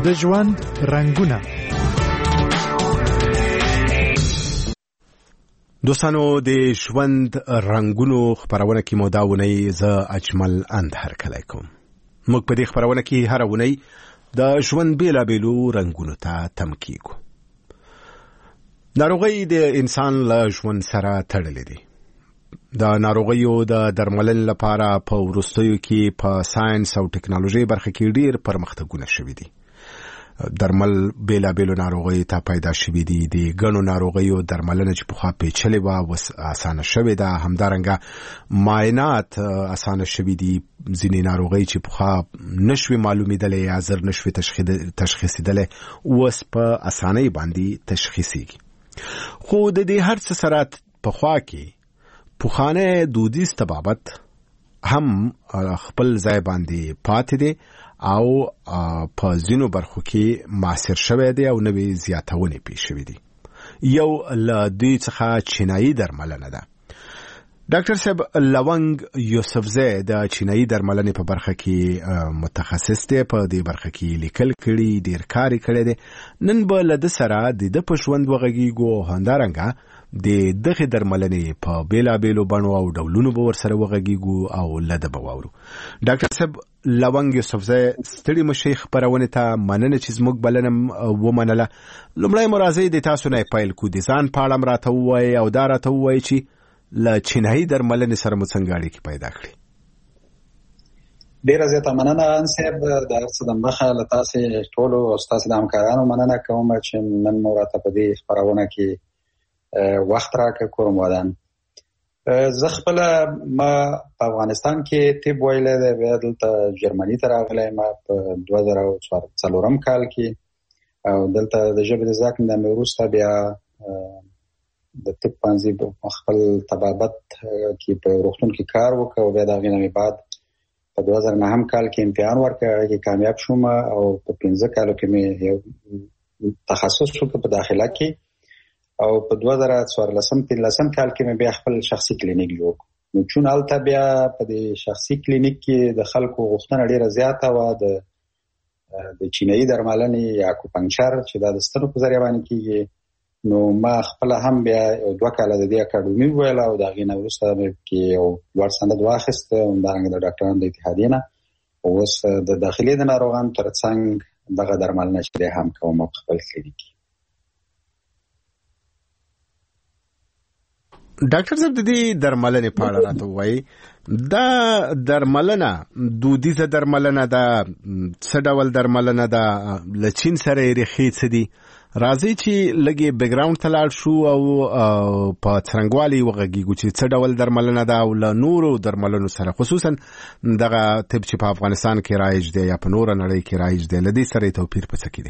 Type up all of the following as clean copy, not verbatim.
د ژوند رنگونه. دوستانو د ژوند رنگونو خبرونه کې مو دا ونی ز اجمل اندهر کلی کوم. موږ په دې خبرونه کې هر ونی د ژوند بیلابیلو رنگونو ته تم کیږو. ناروغي د انسان له ژوند سره تړلې دي. د ناروغیو د درملنې لپاره په وروستیو کې په ساينس او ټکنالوژي برخه کې ډیر پرمختګونه شوي دي. درمل بیلابیلو ناروغیو ته پیدا شوي دي. د ګڼو ناروغیو درملنه چې پخوا پیچلې وه اوس اسانه شوې ده. همدارنګه معاینات اسانه شوي دي. ځینې ناروغۍ چې پخوا نشوي معلومېدلې یا زر نشوي تشخیصېدلې اوس په اسانۍ باندې تشخیصېږي. خو د دې هر څه سره پخوا کې پخوانی دودیز طبابت هم خپل ځای باندې پاتې دی او په ځینو برخو کې معاصر شوی دی او نوې زیاتونې پیښ شوې دي. یو له دوی څخه چینایي درملنه ده. ډاکټر صاحب لونګ یوسفزی د چینایي درملنې په برخه کې متخصص دی. په دې برخه کې لیکل کړي، ډیر کار کړی دی. نن به له ده سره د په ژوند وغږیږو. همدارنګه د دغه درملنې په بیلابیلو بڼو او ډولونو به ورسره وغږیږو او له ده به واورو. ډاکټر صاحب لونګ یوسفزی ستړي مشي خبرونه ته مننه چې زموږ بلنه ومنله. لومړی مرازي د تاسو نه پیل کو دي ځان په اړه راته وایي او دا راته وایي چې له چینایي درملنې سره مو څنګه اړیکې پیدا کړې؟ ډیره زیاته مننه ان صاحب. د څه د مخه له تاسو ټولو او تاسو د همکارانو مننه کوم چې نن مو راته په دې خبرونه کې وخت راکړ. کوم ودان زه خپل ما په افغانستان کې طب ویلې ده. بیا دلته جرمني ته راغلی ما په 2004 کال کې او دلته د ژبې د زده کړې نه وروسته بیا د طب پوهنځي خپل طبابت کې په روغتون کې کار وکړ او بیا د هغې نه بعد په 2009 کال کې امتحان ورکړ. هغه کې کامیاب شوم او په 15 کالو کې مې تخصص وکړ په داخله کې او په 2014 کال کې مې بیا خپل شخصي کلینیک جوړ کړ. نو چون هلته بیا په دې شخصي کلینیک کې د خلکو غوښتنه ډیره زیاته وه د چینایي درملنې یا اکوپنکچر چې دا د ستنو په ذریعه باندې کېږي. نو ما خپل هم بیا 2 کاله د دې اکاډمي وویله او د هغې نه وروسته کې یو لوړ سند واخیست همدارنګه د ډاکټرانو د اتحادیې نه. اوس د داخلي د ناروغانو تر څنګ دغه درملنه چې دی هم کوم په خپل کلینیک کې. ډاکټر صاحب د دې درملنې په اړه راته وایي. دا درملنه دودیزه درملنه ده، څه ډول درملنه ده، له چین سره یې ریښې څه دي؟ راځئ چې لږې بیکګراوند ته لاړ شو او په څرنګوالي وغږیږو چې څه ډول درملنه ده او له نورو درملنو سره خصوصا دغه طب چې په افغانستان کې رایج دی یا په نوره نړۍ کې رایج دی له دې سره توپیر په څه کې دی؟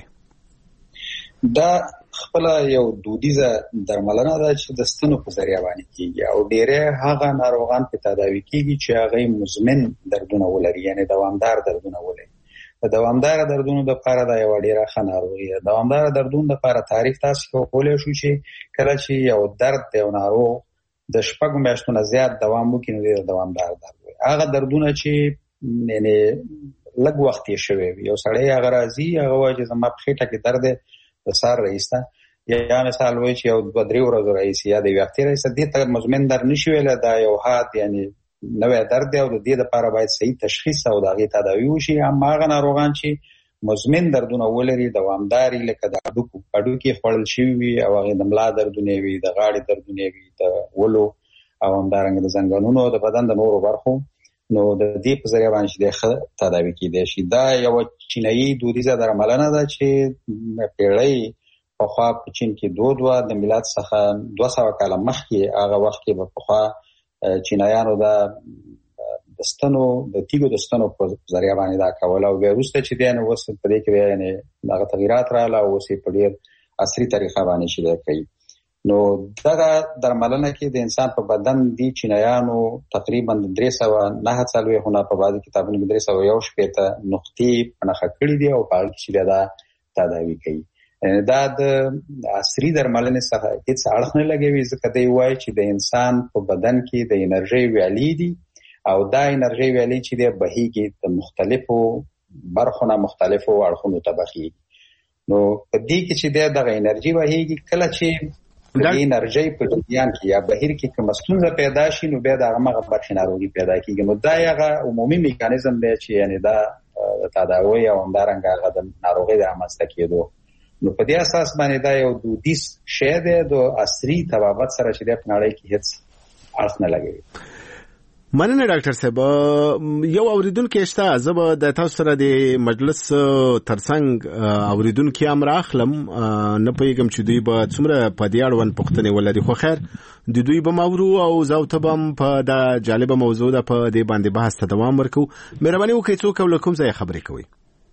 دا خپل یو دودیزه درملنه ده چې د ستنو په ذریعه باندې کیږي او ډېری هغه ناروغان په تداوی کیږي چې هغه مزمن دردونه ولري، یعنی دوامدار دردونه ولري. د دوامدار دردونو لپاره دا یو ډېره ښه ناروغي ده. دوامدار دردونو لپاره تعریف تاسو کولی شو چې کله چې یو درد د یو ناروغ د 6 میاشتو نه زیات دوام وکړي نو ډېر دوامدار درد وي. هغه دردونه چې یعنی لږ وخت یې شوی وي، یو سړی هغه راځي هغه وایي چې زما په خېټه کې درد دی د سار رئیسته یا مثال وایي چې یو 2-3 ورځې رئیسي یا د یو هفتې رئیسه دې ته مزمن درد نشي ویلی. دا یو حاد یعنی نوې درد دی او د دې لپاره باید صحیح تشخیص او د هغې تداوي وشي. اما هغه ناروغان چې مزمن دردونه ولري دوامداري لکه د هډوکي خوړل شوي وي او هغې د ملا دردونه وي، د غاړې دردونه وي، د ولو او همدارنګه د زنګانونو او د بدن د نورو برخو، نو د دې په ذریعه باندې چې دی ښه تداوي کېدی شي. دا یوه چینایي دودیزه درملنه ده چې پیړۍ پخوا په چین کې دود وه د میلاد څخه 200 کاله مخکې. هغه وخت کې به پخوا چینایانو دا د ستنو د تیږو د ستنو په ذریعه باندې دا کوله او بیا وروسته چې دی نو اوس په دې کې بیا یعنې دغه تغیرات راغله او اوس یې په ډېر عصري طریقه باندې چې دی کوي. نو دغه درملنه کې د انسان په بدن دی چینایانو تقریبا 349 په بعضې کتابونو کې 361 نقطې په نښه کړي دي او په هغه کې چې دا تداوي کوي. دا د عصري درملنې څخه هیڅ اړخ نه لګوي، ځکه دی وایي چې د انسان په بدن کې د انرژۍ ویالې دي او دا انرژۍ ویالې چې دی بهیږي د مختلفو برخو نه مختلفو اړخونو ته بهیږي. نو په دې کې چې دغه انرژي وهيږي کله چې د انرژي په جریان کې یا بهیر کې کوم ستونزه پیدا شي نو بیا دغه مغه برخې ناروغي پیدا کیږي. نو دا یو عمومي میکانیزم دی چې یعنی دا تداوی او همدارنګه هغه د ناروغي د رامنځته کېدو. نو په دې اساس باندې دا یو دودیز شی دی د عصري طبابت سره چې د نړۍ کې هیڅ اړخ نه لګوي. مننه ډاکټر صاحب. یو اوریدونکو شته زه به د تاسو سره د مجلس ترڅنګ اوریدونکو هم راخلم نه پېږم چې دوی به څومره په دې اړوند پوښتنې ولري خو خیر د دوی به مورو او زاوته بم په دا جالبه موضوع ده په دې باندې بحث ته دوام ورکو. مهرباني وکړئ څوک ولکم ځای خبرې کوي.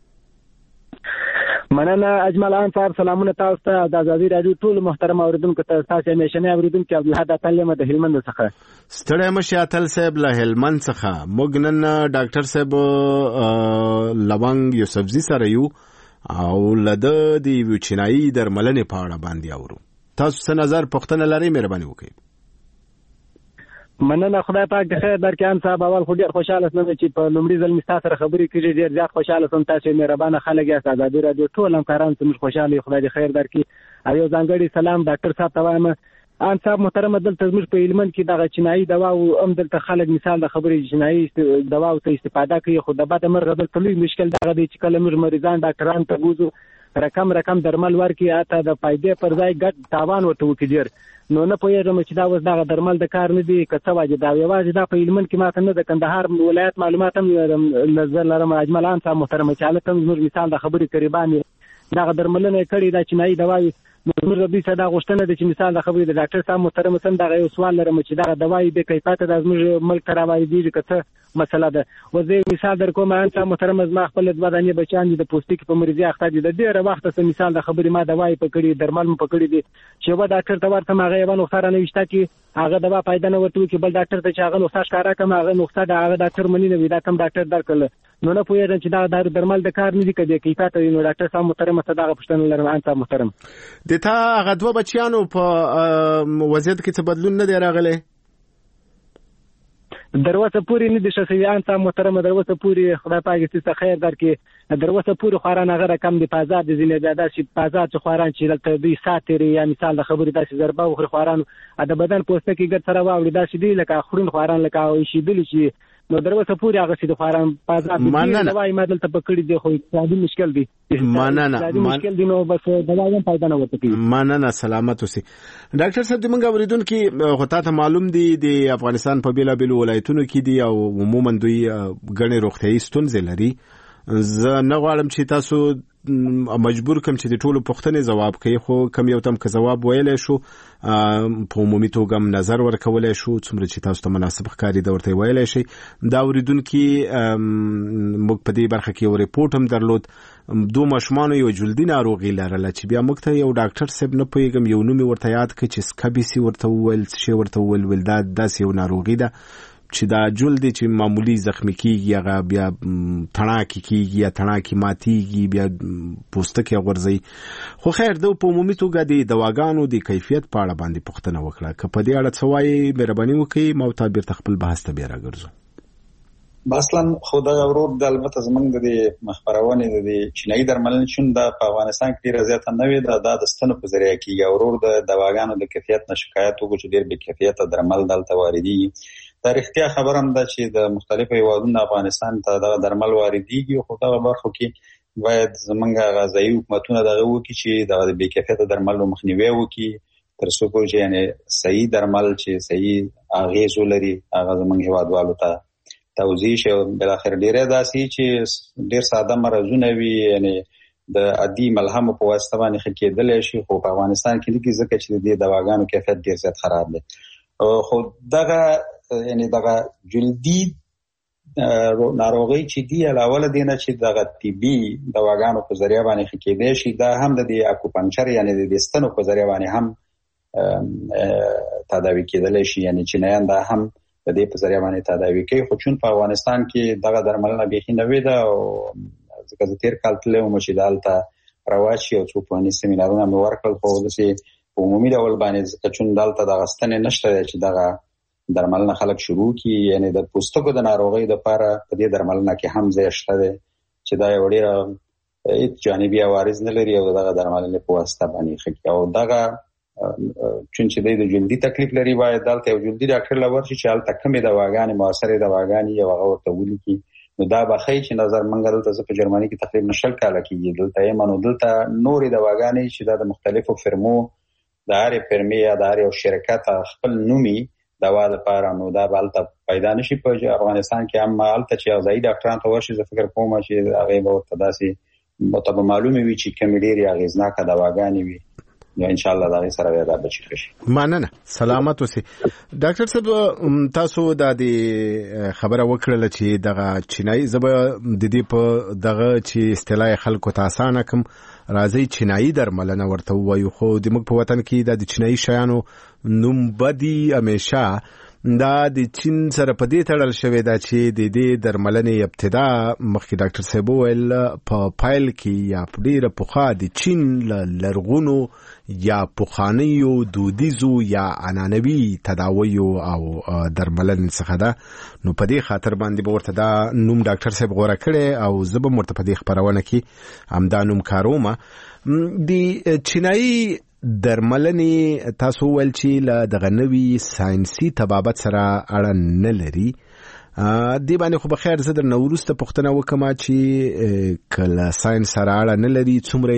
مننه اجمل خان صاحب. سلامونه تاسو ته د ازادي رادیو ټول محترم اوریدونکو ته. تاسو همیشنه اوریدونکو عبدالحد اتل د هلمند څخه. ستړی مشه اتل صاحب له هلمند څخه. موږ نن ډاکټر صاحب لونګ یوسفزي سره یو او لده دی وچنایي درملنې په اړه باندې اورو. تاسو څه نظر پوښتنه لرئ مهرباني وکړئ. مننه خدای پاک د خیر درکړي. صاحب اول خو ډیر خوشاله سم چې په لومړي ځل مستا سره خبرې کړې. ډیر زیات خوشاله سم. تاسو مهربانه خلک یاست. ازادي رادیو ټول همکاران ته خوشاله. خدای دې خیر درکړي. او یو ځانګړي سلام ډاکټر صاحب ته وایم. ان صاحب محترم دلته زموږ په هلمند کې دغه چینایي دوا او ام دلته خلک مثال د خبرې چینایي دوا او ته استفاده کوي. خو د بعد مرغه دلته لوی مشکل دغه دی چې کله موږ مریضان ډاکټران ته بوزو رقم درمل ورکي اته د فائدې پر ځای ګټ تاوان ورته وکړي. نو نه پوهیږم چې دا اوس دغه درمل د کار نه دي که څه واجب دا یوازې دا په هلمند کې ماته نه د کندهار ولایت معلومات هم نظر لرم. اجمل خان صاحب محترم چې حالت هم زموږ مثال د خبرې قریبانې دغه درملنه کړې دا چینایي دوايي موږ د دې صدا غوښتنه د چې مثال د خبرې د ډاکټر صاحب محترم سم دغه یو سوال لرم چې دغه دوايي د کیفیت د زموږ ملک ته راوړي که څه مسله ده. وزه مثال در کوم ان صاحب محترم ما خپل د بدني بچان د پوستکي په مریضي اخته دي. د ډیره وخت څخه مثال د خبرې ما دوايي پکړي درمل مو پکړي دي چې و ډاکټر ته ورته ما غیبه نو سره نه وشته کې هغه دوا پیدا نه ورته کې بل ډاکټر ته چې هغه نو ښکارا کوم هغه نقطه د هغه ډاکټر منی نه وي دا کوم ډاکټر درکله. نو نه پوهیږم چې دا درمل د کار نه دي کړي کیفیت نو ډاکټر صاحب محترم ته دا پوښتنه لرم. ان صاحب محترم د تا هغه دوه بچیانو په وضعیت کې څه بدلون نه دی راغلی؟ دروازه پوری نه دي شخصیان صاحب محترم. دروازه پوری خدای پاک دې خیر درکړي. دروازه پوری خوران هغه رقم دی بازار د زینې زیاده شي بازار چې خوران چې لکه دوی ساتري یا مثال د خبرې داسې ضربه وخوري خوران د بدن پوستکي ګډ سره واوړي داسې دی لکه خورین خوران لکه شي دلی شي. نو دروازه پوری هغه چې د خوران بازار د دوايي مدل ته پکړي دی خو اقتصادي مشکل دی. مننه مشکل دی نو بس دوايي هم پیدا نه ورته کوي. مننه سلامت اوسئ. ډاکټر صاحب موږ اوریدونکو غوته ته معلوم دی د افغانستان په بیلابیل ولایتونو کې دی او عموما دوی غني روغتيایي ستونزې لري. زه نه غواړم چې تاسو مجبور کوم چې د ټولو پوښتنې ځواب کوي خو کم یو تم که ځواب ویلای شو په عمومي توګه نظر ورکولای شو څومره چې تاسو ته مناسب ښکاري دا ورته ویلای شي. دا اوریدونکو موږ په دې برخه کې یو ریپورت هم درلود. دوه ماشومان یو جلدي ناروغي لرله چې بیا موږ ته یو ډاکټر صاحب نه پوهیږم یو نوم ورته یاد کړ چې سکابیسي ورته وویل چې ورته وویل دا داسې یو ناروغي ده چې دا جلد چې معمولی زخمی کیږي هغه بیا تڼاکي کیږي یا تڼاکي ماتيږي بیا پوستکی غورځي. خو خیر د په عمومي توګه د دواګانو د کیفیت په اړه باندې پوښتنه وکړه که په دې اړه څه وایي مهرباني وکړئ ما ته بیرته خپل بحث ته بیا راګرځو. اصلا خدای ورور د البته زمنګ د مخبرونه د چینایي درملنې شون د افغانستان کې ډیر زیات نه وي د ستنو په ذریعہ کې ورور د دواګانو د کیفیت نه شکایت وکړي چې ډیر به کیفیت درمل دلته واردي. دا رښتیا خبرم ده چې د مختلفو هیوادونو افغانستان ته د درمل واردېږي خو دا برخو کې باید زمونږ غذایی حکومتونه دغه وکړي چې د بې کیفیته درملو مخنیوي وکړي تر څو چې یعنی صحیح درمل چې صحیح اغېز ولري هغه زمونږ هیوادوالو ته توضیح شي. بل اخر ډیره داسي چې ډیر ساده مرزونه وي یعنی د عادي ملهم په واسطه باندې خکېدل شي خو په افغانستان کې لږ ځکه چې د دواګانو کیفیت ډیر زیات خراب دی. خو دغه یعنی دغه جلدی ناروغي چې دی علاوه دینه چې دغه طبي دواګانو په ذریعہ باندې خکېدل شي دا هم د اکوپنچر یعنی د ستنو په ذریعہ باندې هم تداوی کېدل شي یعنی چې نه دا هم د دې په ذریعہ باندې تداوی کوي. خو چون په افغانستان کې دغه درملنه بيخي نه وي دا ځکه د تیر کال تلو چې دالته راوچی او څو په ني سیمینارونه مې ورکړل خو د سي عمومي ډول باندې ځکه چون دالته د غستنې نشته چې دغه درملنه خلک شروع کی یعنی د پوستکو د ناروغي د لپاره په دې درملنه کې هم ځای شته چې دا یو ډیر هیڅ جانبي عوارض نه لري او دغه درملنې په واسطه باندې ښه او دغه چونچې د جلدي تکلیف لري باید دلته یو جلدي ډاکټر لور شي چې هلته کمې دواګانې موثرې دواګانې یو هغه ورته ولیکي نو دا به ښیي چې نظر منګه دلته زه په جرمني کې تقریبا 20 کاله کېږي دلته یم نو دلته نورې دواګانې چې دا د مختلفو فرمو د هرې فرمې یا د هر یو شرکت خپل نومي دوا لپاره نو دا به هلته پیدا نشي په افغانستان کې هم هلته چې ځایي ډاکټران ته ورشي زه فکر کوم چې هغې به ورته داسې ورته معلومې وي چې کومې ډېرې اغېزناکه دواګانې وي نو ان شاء الله دا سره دا بچی شي. مننه سلامت اوسئ. ډاکټر صاحب تاسو د خبره وکړه چې دغه چینایي زبه د دې په دغه چې اصطلاح خلکو ته اسانه کوم راځي چینایي درملنه ورته وایو خو د موږ په وطن کې د چینایي شیانو نوم بدی همیشه دا د چین سره په دې تړل شوی دا چې د دې درملنې ابتدا مخکې ډاکټر صاحب ویل په پایل کې یا ډیره پخوا د چین لرغونو یا پخوانیو دودیزو یا عنعنوي تداویو او درملنې څخه ده نو په دې خاطر باندې به ورته دا نوم ډاکټر صاحب غوره کړي او زه به ورته په دې خبرونه کې همدا نوم کاروم. د چینایي درملنې تاسو ول چې له دغه نوي ساينسي طبابت سره اړه نه لري دی باندې خو بخیر زه در نورسته پښتنه وکما چې کله ساينس سره اړه نه لري څومره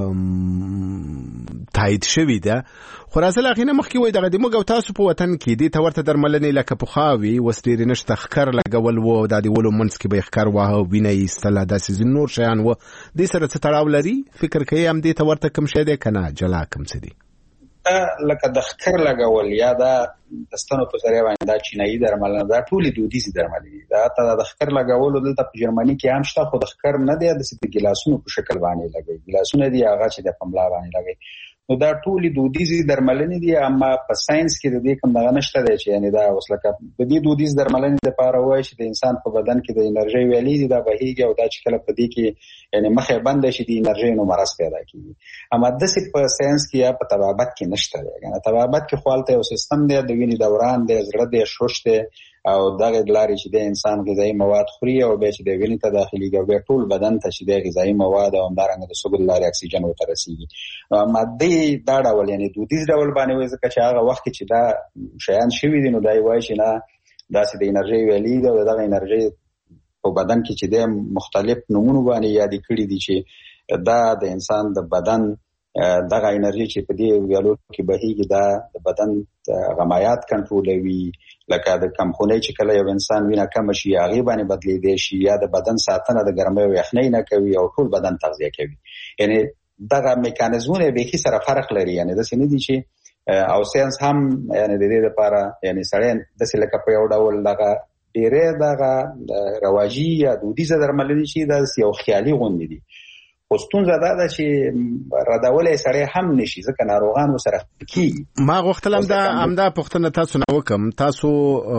تایید شوی ده خو راځه لاغینه مخکې وای دغه د موږ او تاسو په وطن کې دي تورته درملنې لکه پخاوي وستری نشته خکر لګول وو د دې ولو منځ کې به خکر واه ویني استلا داسې نور شیان وو د سره څه تړاو لري فکر کوي هم دې تورته کم شه ده کنه جلا کم څه دي لکه د خکر لګول یا دا دستانو په ذریعہ باندې دا چینایي درملنه دا ټولې دودیزي درملنې دا ته د خکر لګول دلته په جرمني کې هم شته خو د خکر نه دی د ګلاسونو په شکل باندې لګي ګلاسونه دی هغه چې د پملا باندې لګي نو دا ټولې دودیزي درملنې دي اما په ساينس کې د دې کوم دغه نشته دی چې یعنی دا وسلکه د دې دودیز درملنې لپاره وایي چې د انسان په بدن کې د انرژي ویلې دي دا بهيږي او دا چې کله په دې کې یعنی مخه بند شي د انرژي نو مرز پیدا کیږي اما د څه په ساينس کې یا په طبابت کې نشته دی یعنی طبابت کې خپلته یو سیستم دی د وینې دوران دی زړه دی شوش دی او دغه لارې چې د انسان غذایی مواد خوري او به چې د وینې ته داخليږي او به ټول بدن ته چې د غذایی مواد او همدارنګه د سږو لارې اکسیجن ورته رسیږي ماده دا ډول یعنی دودیز ډول باندې وایي ځکه چې هغه وخت چې دا شیان شوي دي نو دا وایي چې نه داسې د انرژي ویلې او دغه انرژي په بدن کې چې د مختلف نمونه باندې یاد کړی دي چې دا د انسان د بدن دغه انرژي چې په دې ویالو کې بهيږي دا د بدن غمایات کنټرولوي لکه د کمخونۍ چې کله یو انسان وینه کم شي هغه باندې بدلیدي شي یا د بدن ساتنه د ګرمۍ او یخنۍ نه کوي او ټول بدن تغذیه کوي یعنی دغه میکانیزمونه به هیڅ سره فرق لري یعنی د سینې دي چې او ساينس هم یعنی د دې لپاره یعنی سړی د سلکه په یو ډول دغه ډیره دغه رواجی یا دودیزه درملنې شي د یو خیالي غوندې دي پښتونزه دا چې رداولې سره هم نشي ځکه ناروغان سره کی ما غوښتلم دا امدا پښتنه تاسو نه وکم تاسو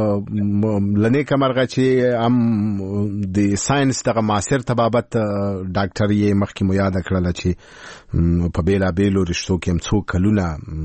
لنې کمرغه چې ام د ساينس دغه معاصر طبابت ډاکټر یې مخکې مو یاد کړل چې په بیلا بیلو رښتو کې هم څو کلونه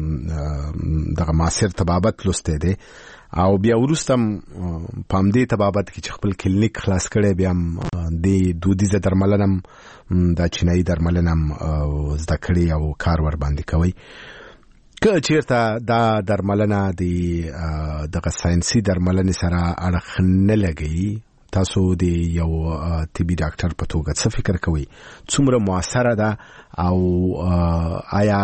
دغه معاصر طبابت لسته دي او بیا ورستم پام دې طبابت کې خپل کلینیک خلاص کړي بیا د دودیزه درملنم د چینایي درملنم زده کړي او کار ور باندې کوي که چیرته دا درملنه دغه ساينسي درملنې سره اړه نه لګي تاسو د یو طبي ډاکټر په توګه څه فکر کوئ څومره موثره ده او آیا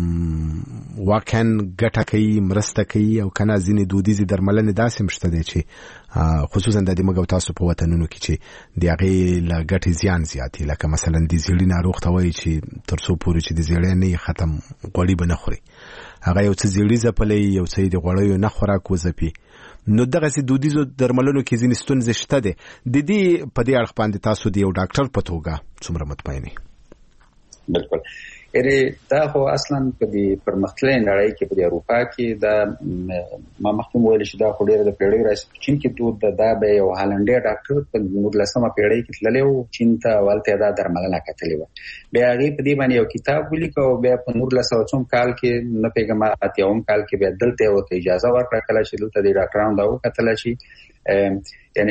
واقعا ګټه کوي مرسته کوي او کنه ځینې دودیزي درملنې داسې مشته دي چې خصوصا د دې مګو تاسو په وطنونو کې چې د هغې له ګټې زیان زیاتې لکه مثلا د زیړي ناروغ ته وایي چې تر څو پورې چې د زیړی نه ختم غوړي به نه خوري هغه یو څه زیړي ځپلی یو څه د غوړیو نه خوراک وځپي نو دغه سي دودیزو درملونو کې ځینې ستونزې شته دي د دې په دې اړه باندې تاسو د یو ډاکټر په توګه څومره مطمئن یې بالکل دا خو اصلا په دې پرمختللې نړۍ کې په اروپا کې دا ما مخکې ویل چې دا خو ډېر د پیړۍ راځي چین کې دود دا به یو هالنډي ډاکټر په 19مه پیړۍ کې تللی و چین ته ولته دا درملنه کتلې و بیا هغه په دې باندې یو کتاب ولیکو بیا په 1900 کال کې نه پیغام اتیاوم کال کې به دلته او اجازه ورکړه کله چې دلته د ډاکټرانو دا وکتل شي یعنی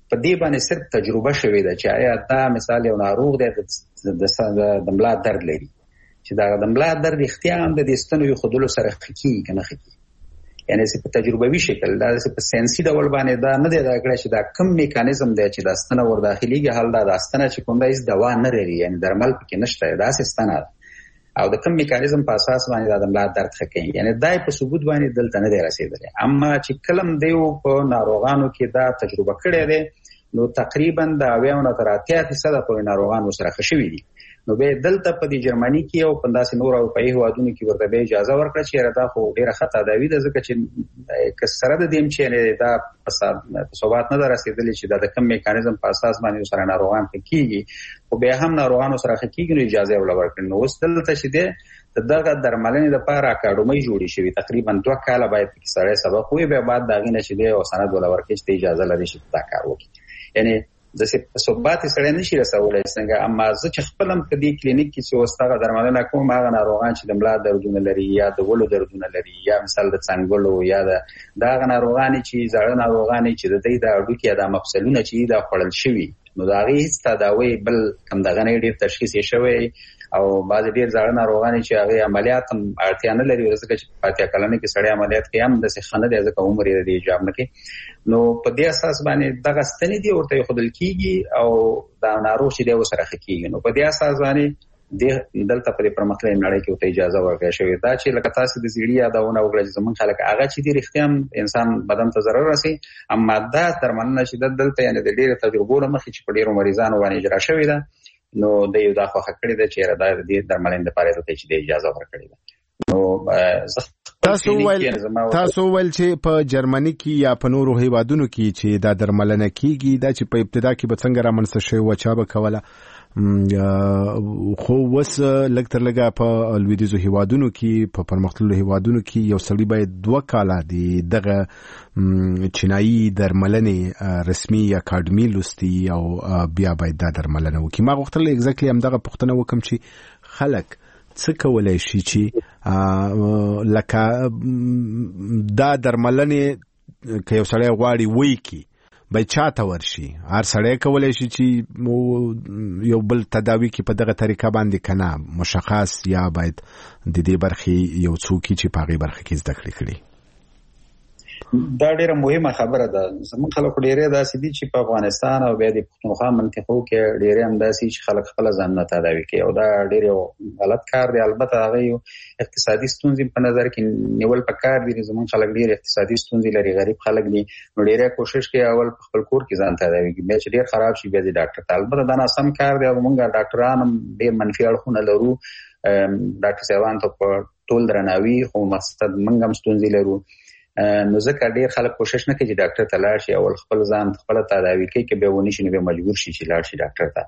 په دې باندې صرف تجربه شوې ده چې آیا دا مثال یو ناروغ دی د ملا درد لري چې دا د ملا درد اختیام د ستنو یو خودلو سره خکی کنه خکی یعنی په تجربوي شکل دا په ساينسي ډول باندې دا نه دی راغلی چې دا کوم میکانیزم دی چې د ستنه ور داخليږي حل دا ستنه چې کوم دایس دوا نه لري یعنی درمل پکې نشته دا ستنه او د کوم میکانیزم په اساس باندې د ملا درد خکی یعنی دای په ثبوت باندې دلته نه دی رسیدلی اما چې کلم دیو په ناروغانو کې دا تجربه کړې ده نو تقریبا د 90% په ناروغانو سره خشوي دي نو به دلته په دې جرمني کې او په داسې نور اروپایي هوادونو کې ورته به اجازه ورکړه چې راته خو ډیره خطا دا وی د ځکه چې کسره د دیم چې دا په ثبات نه رسیدلی چې دا د کوم میکانیزم په اساس باندې سره ناروغان کېږي او به هم ناروغانو سره کېږي نو اجازه ورکړي نو اوس دلته چې دغه درملنې لپاره اکاډمي جوړې شوې تقریبا 2 کاله باید کې سره سبق وي به بعد داغې نه چې او سند ولورکې چې اجازه لري چې دا کار وکړي یعنی د ثبات سره نشي رسولای څنګه اما زه چې خپلم په دې کلینیک کې چې وستغه درملنه کوم هغه ناروغان چې د ملا دردونه لري یا د ولو دردونه لري یا مثال د څنګهلو یا دا ناروغان چې زړه ناروغان چې د دې د اډو کې د مفصلونه چې دا خړل شوی نو دا غي هیڅ تداوی بل کم دغه نه ډیر تشخیص شوی او بعض ډیر زړه ناروغان چې هغه عملیات هم اړتیا نه لري ځکه چې پاتیا کلنه کې سړی عملیات کوي هم د څه نه دی ځکه عمر یې دی جام نه کې نو په دې اساس باندې دغه ستنې دی ورته خودل کیږي او دا ناروغ چې دی وسره کیږي نو په دې اساس باندې دلته په پرمختللې نړۍ کې ته اجازه ورکړې شوې دا چې لکه تاسو د زیړی یادونه وکړه چې زمون خلک هغه چې دی رښتیا انسان بدن ته ضرر رسي اما دا درملنه چې دلته یعنی د ډیره تجربو مخې چې په ډیرو مریضانو باندې اجرا شوې ده نو د یو دا خو حق کړی د چیرې د دې درملنې لپاره ته چې د اجازه ورکړي نو تاسو ول چې په جرمني کې یا په نورو هیوادونو کې چې دا درملنه کیږي دا چې په ابتدا کې به څنګه رامنځته شوی و چا به کوله خو وس لکتر لګه په لویدیزو هیوادونو کې په پرمختللو هیوادونو کې یو سړی باید 2 کاله دغه چینایي درملنې رسمي اکاډمي لوستي او بیا باید دا درملنه وکړي ما غوښتل اگزیکټلی هم دغه پوښتنه وکم چې خلک څه کولای شي چې لکه دا درملنې که یو سړی غواړي وایي کی به چاته ورشي هر سړی کولای شي چې یو بل تداوی کې په دغه طریقه باندې کنه مشخص یا باید د دې برخې یو څوک چې په هغه برخه کې زده کړي دا ډیره مهمه خبره ده زموږ خلک ډیره داسې دي چې په افغانستان او بیا د پښتونخوا منطقو کې ډیره هم داسې چې خلک خپل ځان نه تداوي کوي او دا ډیره غلط کار دی البته هغه یو اقتصادي ستونزې په نظر کې نیول پکار دي زموږ خلک ډیره اقتصادي ستونزې لري غریب خلک دي نو ډیره کوشش کوي اول خپل کور کې ځان تداوي کوي چې ډیر خراب شي بیا د ډاکټر ته البته دا ناسم کار دی او موږ ډاکټران هم ډیر منفي اړخونه لرو ډاکټر صاحبان ته په ټول درناوي خو مقصد موږ هم ستونزې لرو نو ځکه ډیر خلک کوشش نه کوي چې ډاکټر ته لاړ شي او خپل ځان خپل تداوي کوي کې به ونی شي نو به مجبور شي چې لاړ شي ډاکټر ته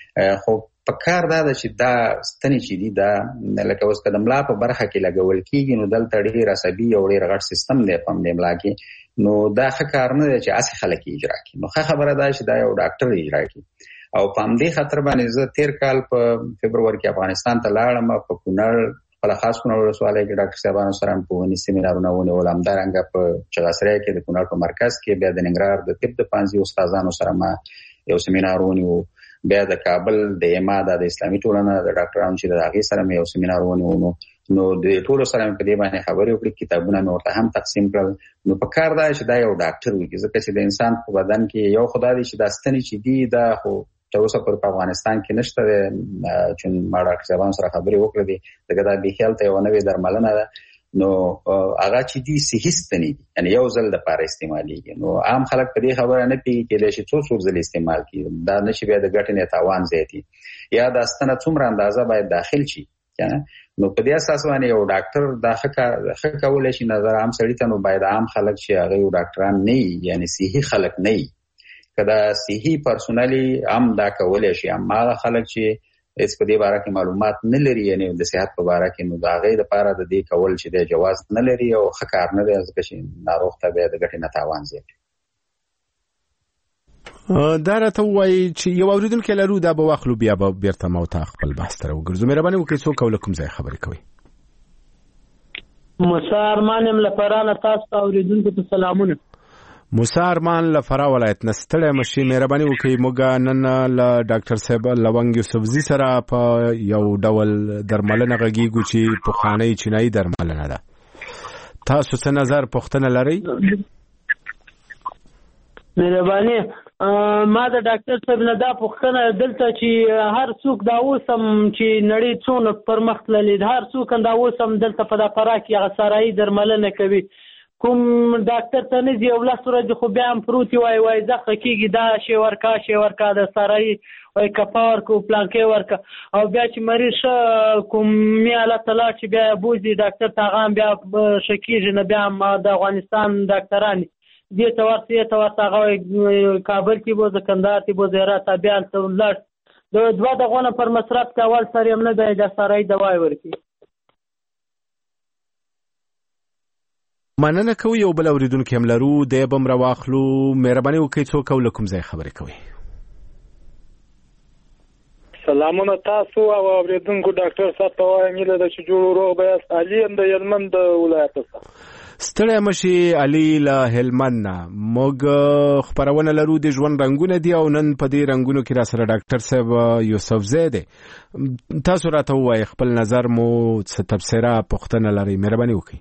خو په کار دا چې دا ستنې چې دي دا لکه اوس قدم لا په برخه کې لګول کیږي نو دلته ډیر عصبي او ډیر غټ سیستم دی په دې ملا کې نو دا ښه کار نه دی چې اسی خلک اجرا کوي نو ښه خبره ده چې دا یو ډاکټر اجرا کوي او په دې خاطر باندې زه 13 کال په فبرवरी کې افغانستان ته لاړم په کونړ په خاص کونړ ولسوالۍ کې ډاکټر صاحبانو سره په ونی سیمینارونه ونیول همدارنګه په چغاسرای کې د کونړ په مرکز کې بیا د ننګرهار د طب د 15 استادانو سره ما یو سیمینار ونیو بیا د کابل د اماده د اسلامي ټولنه د ډاکټرانو چې د هغه سره یو سیمینار ونیو نو د ټولو سره په دې باندې خبرې وکړې کتابونه مې ورته هم تقسیم کړل نو په کار دا چې دا یو ډاکټر وي ځکه چې د انسان په بدن کې یو خدای دی چې د ستنې چې دی دا خو تر اوسه پر افغانستان کې نشته چې ما ډاکټر صاحبانو سره خبرې وکړې دي دغه د بیخیل ته یو نوې درملنه ده نو هغه چې دي صحیح ستنې دي یعنی یو ځل د پاره استعمالېږي نو عام خلک په دې خبره نه پیږي چې څو ځل استعمال کیږي دا نشي بیا د ګټې نه تاوان زیاتی یا د ستنه څومره اندازه باید داخل شي نو په دې اساس باندې یو ډاکټر دا ښه کولای شي نظر عام سړی ته نو باید عام خلک چې هغه یو ډاکټران نه یعنی صحیح خلک نه کدا صحیح پرسونالي هم دا کولای شي اما خلک چې اس په دې باره کې معلومات نه لري یعنی د صحت په باره کې نو دا غي د لپاره د دې کول چې د جواز نه لري او ښه کار نه دی ځکه چې ناروغ ته به د ګټې نه تاوان زیات دا راته وایي چې یو اوریدونکو لرو دا به واخلو بیا به بیرته مو ته خپل بحث تر وګرځو مهرباني وکړئ څوک ولکم ځای خبرې کوي مسار مانم لپاره تاسو اوریدونکو ته سلامونه موسی ارمان له فراه ولایت نه ستړی مشي مهرباني وکړئ موږ نن له ډاکټر صاحب لونګ یوسفزي سره په یو ډول درملنه غږیږو چې پخوانۍ چینایي درملنه ده. تاسو څه نظر پوښتنه لرئ؟ مهرباني ما د ډاکټر صاحب نه دا پوښتنه دلته چې هر څوک دا اوس هم چې نړۍ څونه پرمخ تللې هر څوک دا اوس هم دلته په دا فراه کې هغه سارایي درملنه کوي. کوم ډاکټر ته نه ځي او لس ورځې خو بیا هم پروت وای زخه کېږي دا شی ورکا د سارایي وای کپا ورکو پلانکې ورکا او بیا چې مریض ښه کومې حالت ته لاړ چې بیا بوځي ډاکټر ته هغه هم بیا ښه کېږي نه بیا هم د افغانستان ډاکټران دې ته ورته هغه کابل کې بوځه کندهار کې بوځه هرات بیا هلته ولاړ د دوه دغونه پر مصرف کې اول سر یې هم نه دی د سارایي دوای ورکوي. مننه کوي. یو بل اوریدونکي هم لرو دی به م راواخلو. مهرباني وکړئ څوک او له کوم ځای خبرې کوئ؟ سلامونه تاسو او اوریدونکو ډاکټر صاحب ته وایم هیله ده چې جوړ روغ به یاست. علي یم د هلمند ولایت څخه. ستړی مشي علي له هلمند نه. موږ خپرونه لرو د ژوند رنګونه دي او نن په دې رنګونو کې را سره ډاکټر صاحب یوسفزی دی. تاسو راته ووایئ خپل نظر مو څه تبصره پوښتنه لرئ مهرباني وکړئ.